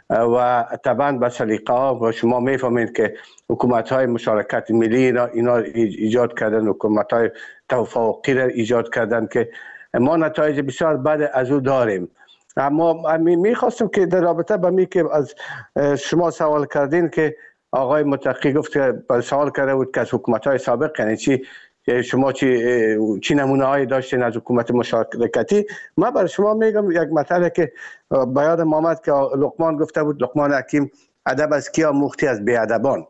و طبعا به سلیقه ها و شما میفهمید که حکومت های مشارکت ملی اینا, اینا ایجاد کردن، حکومت های توافقی را ایجاد کردن که ما نتایج بسیار بد از او داریم. اما میخواستم که در رابطه با می که از شما سوال کردین که آقای متقی گفت که سوال کرده بود که از حکومت های سابق یعنی چی شما چی چی نمونه هایی داشتین از حکومت مشارکتی. من برای شما میگم یک مطلب که به یادم آمد که لقمان گفته بود، لقمان حکیم، ادب از کی آموختی؟ از بیادبان.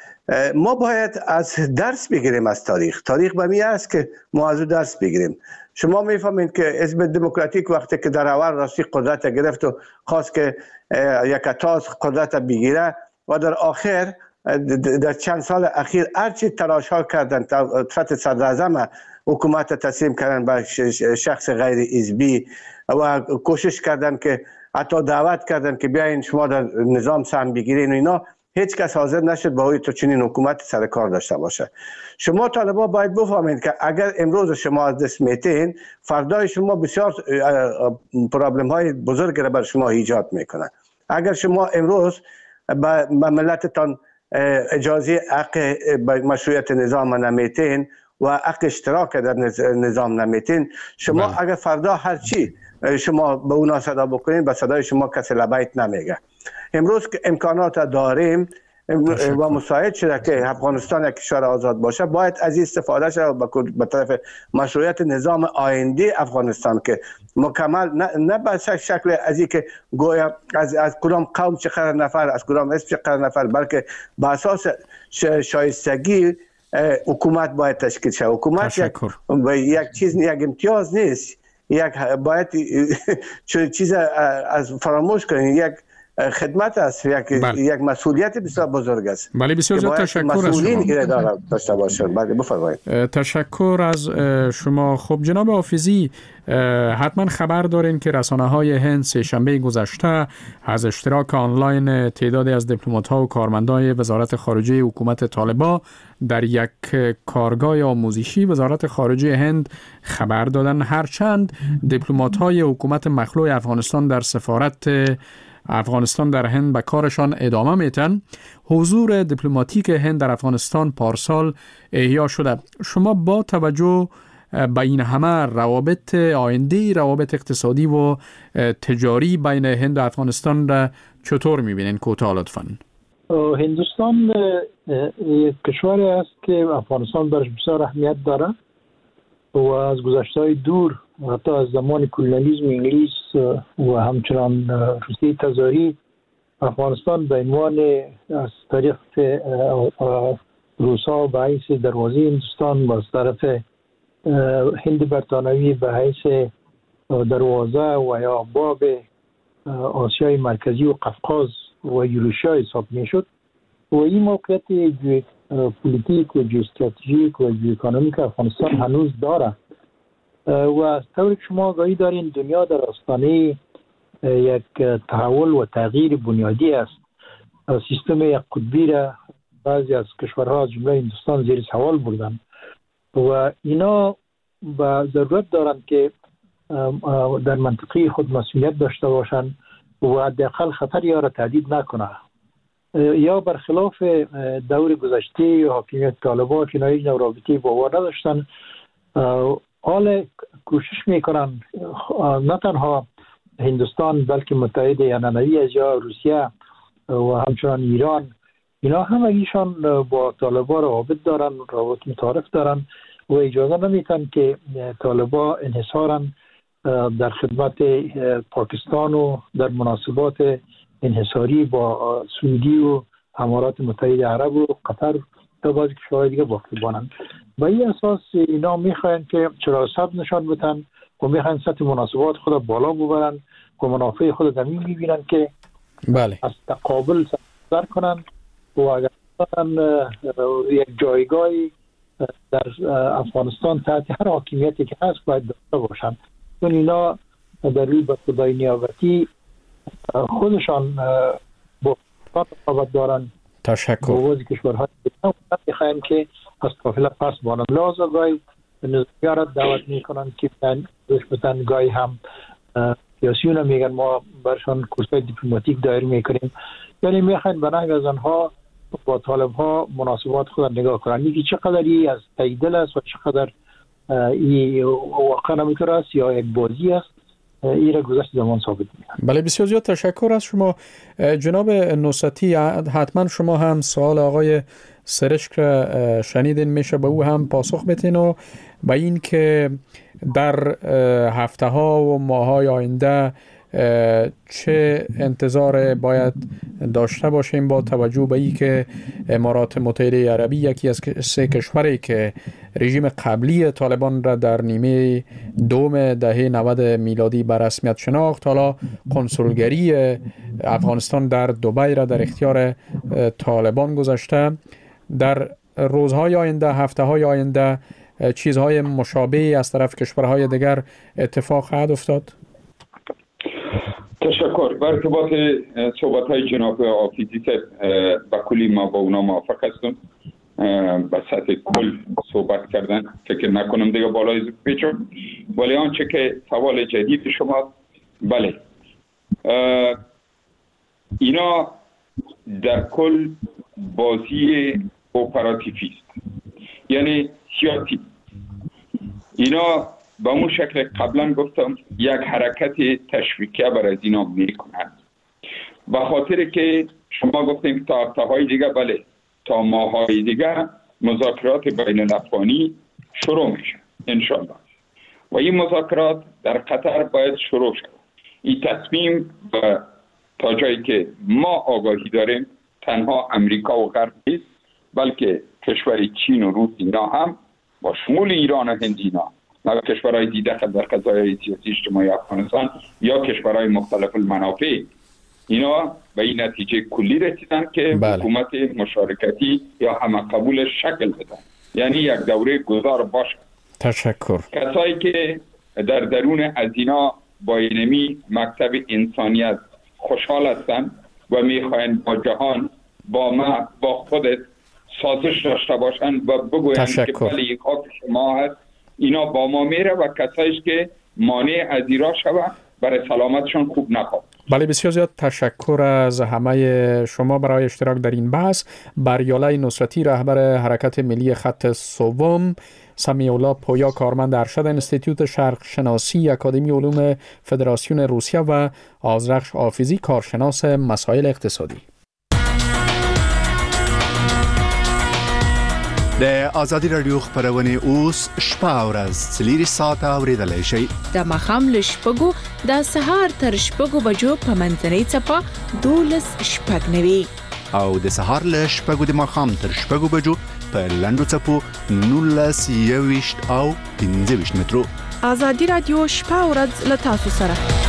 ما باید از درس بگیریم از تاریخ. تاریخ به می است که ما از درس بگیریم. شما میفهمید که حزب دموکراتیک وقتی که در اول راستی قدرت گرفت و خواست که یک تاز قدرت بگیره و در آخر در چند سال اخیر هرچی تلاش ها کردن طرف صدراعظم حکومت تسلیم کردن به شخص غیر حزبی و کوشش کردن که حتی دعوت کردن که بیاین شما در نظام سهم بگیرین و اینا، هیچ کس حاضر نشد با اوی تو چنین حکومت سر کار داشته باشه. شما طالبا باید بفهمید که اگر امروز شما از دست میتین، فردای شما بسیار پرابلم های بزرگ را بر شما ایجاد میکنه. اگر شما امروز به ملتتان اجازه حق مشروعیت نظام نمیتین و حق اشتراک در نظام نمیتین، شما بله. اگر فردا هر چی شما به اونا صدا بکنین، به صدای شما کسی لبیت نمیگه. امروز که امکانات داریم و مساعد شده که افغانستان یک کشور آزاد باشه، باید از این استفاده شد به طرف مشروعیت نظام آینده افغانستان که مکمل نه, نه به شکل از این که گویا از از کدام قوم چقدر نفر، از کدام اسم چقدر نفر، بلکه به اساس شایستگی حکومت باید تشکیل شد. حکومت یک, یک چیز یک امتیاز نیست، یک باید چیز از فراموش کنید، یک خدمت است، یک بله. یک مسئولیت بسیار بزرگ است. بله بسیار زیاد تشکر از شما. داشته باشند. بله بفرمایید. تشکر از شما. خب جناب حافظی، حتما خبر دارین که رسانه‌های هند سه شنبه گذشته از اشتراک آنلاین تعدادی از دیپلمات‌ها و کارمندان وزارت خارجه حکومت طالبان در یک کارگاه آموزشی وزارت خارجه هند خبر دادن. هرچند دیپلمات‌های حکومت مخلوع افغانستان در سفارت افغانستان در هند به کارشان ادامه میتن، حضور دیپلماتیک هند در افغانستان پارسال احیا شده. شما با توجه به این همه روابط آینده، روابط اقتصادی و تجاری بین هند و افغانستان را چطور میبینین؟ کوتاه لطفاً. هندوستان یک کشوری است که افغانستان برش بسیار اهمیت داره و از گذشته‌های دور، حتی از زمان کلونیسم انگلیس و همچنان روسیه تزاری، افغانستان به عنوان از طریق روسا به حیث دروازه هندوستان و از طرف هند برطانوی به حیث دروازه و یا باب آسیای مرکزی و قفقاز و یوروشیا حساب می شد و این موقعیت پولیتیک و جیوستراتژیک و جیواکونومیک افغانستان هنوز داره و از طوری که شما آگاهی دارین دنیا در آستانه یک تحول و تغییر بنیادی است. سیستم یک قطبی را بعضی از کشورها از جمله هندوستان زیر سوال بردن و اینا با ضرورت دارند که در منطقه خود مسئولیت داشته باشند و حداقل خطر یا را تهدید نکنه یا برخلاف دور گذشته یا حاکمیت طالبان که هیچ نوع رابطه باور نداشتن حال کوشش میکنن نه تنها هندوستان بلکه متحد یننوی از یا روسیه و همچنان ایران اینا هم ایشان با طالبان روابط دارن روابط متعارف دارن و اجازه نمیتن که طالبان انحصارا در خدمت پاکستان و در مناسبات انحصاری با سعودی و امارات متحده عرب و قطر تا بعضی کشورهای دیگه باقی بانند. با این اساس اینا میخواین که چرا سبز نشان بدن و میخواین سطح مناسبات خود بالا ببرن و منافع خود در این میبینن که بله از تقابل سر کنن و اگر یک جایگاهی در افغانستان تحت هر حاکمیتی که هست باید داشته باشن چون اینا در روی به خدای نیابتی خودشان با رقابت دارن. تشکر. بوازی کشورهای دیگه میخوایم که از قافله پس بانم لازم گاهی نظامیارت دعوت میکنن که دوش بتن گاهی هم سیاسیون میگن ما برشان کورسای دیپلماتیک دایر میکنیم یعنی میخواین بنای از آنها با طالب ها مناسبات خود نگاه کنن یکی چقدری از تاییدل است و چقدر این واقعا نمیتونه است یا یک بازی است این را گذشت زمان ثابت می‌کنه. بله بسیار زیاد تشکر از شما جناب نصرتی. حتما شما هم سوال آقای سرشک را شنیدین میشه به او هم پاسخ بدین و به این که در هفته ها و ماه های آینده چه انتظار باید داشته باشیم با توجه به این که امارات متحده عربی یکی از سه کشوری که رژیم قبلی طالبان را در نیمه دوم دهه نود میلادی به رسمیت شناخت حالا کنسولگری افغانستان در دبی را در اختیار طالبان گذاشته، در روزهای آینده هفته های آینده چیزهای مشابهی از طرف کشورهای دیگر اتفاق خواهد افتاد؟ تشکر. بر ارتباط صحبت های جناب آفیزی که به کلی ما با اونا موافق هستم، به سطح کل صحبت کردن فکر نکنم دیگه بالای زود پیچم، ولی آنچه که سوال جدید شما بله اینا در کل بازی اپراتیفی است، یعنی سیاسی. اینا به اون شکل قبلا گفتم یک حرکت تشویقی برای از اینا میکنند به خاطر که شما گفتیم تا هفته‌های دیگه بله تا ماه‌های دیگه مذاکرات بین الافغانی شروع میشه انشالله و این مذاکرات در قطر باید شروع شد. این تصمیم و تا جایی که ما آگاهی داریم تنها امریکا و غرب نیست بلکه کشور چین و روس اینا هم با شمول ایران و هند اینا و کشورهای دیده در قضایای سیاسی اجتماعی افغانستان یا کشورهای مختلف المنافع اینا به این نتیجه کلی رسیدن که بله. حکومت مشارکتی یا همه قبول شکل بدن، یعنی یک دوره گذار باشه. تشکر. کسایی که در درون از اینا با اینمی مکتب انسانیت خوشحال هستن و میخواین با جهان با ما با خودت سازش داشته باشن و بگوین که بله یک حق شما هست، اینا با ما میره و کسایش که مانع از ایران شوه برای سلامتشون خوب نخواد. بله بسیار زیاد تشکر از همه شما برای اشتراک در این بحث. بریاله نصرتی رهبر حرکت ملی خط سوم، سمیع الله پویا کارمند ارشد انستیتوت شرق شناسی اکادمی علوم فدراسیون روسیه و آذرخش آفیزی کارشناس مسائل اقتصادی. د آزادی رادیو خبرونه اوس شپه ورځ څلور ساعته اوریدلای شئ. د ماښام له شپږو د سهار تر شپږو بجو په منځنۍ څپه دولس شپږ نوي او د سهار له شپږو د ماښام تر شپږو بجو په لنډو څپو نولس یویشت او پنځه ویشت مترو. ازادي راډیو شپه او ورځ له تاسو سره.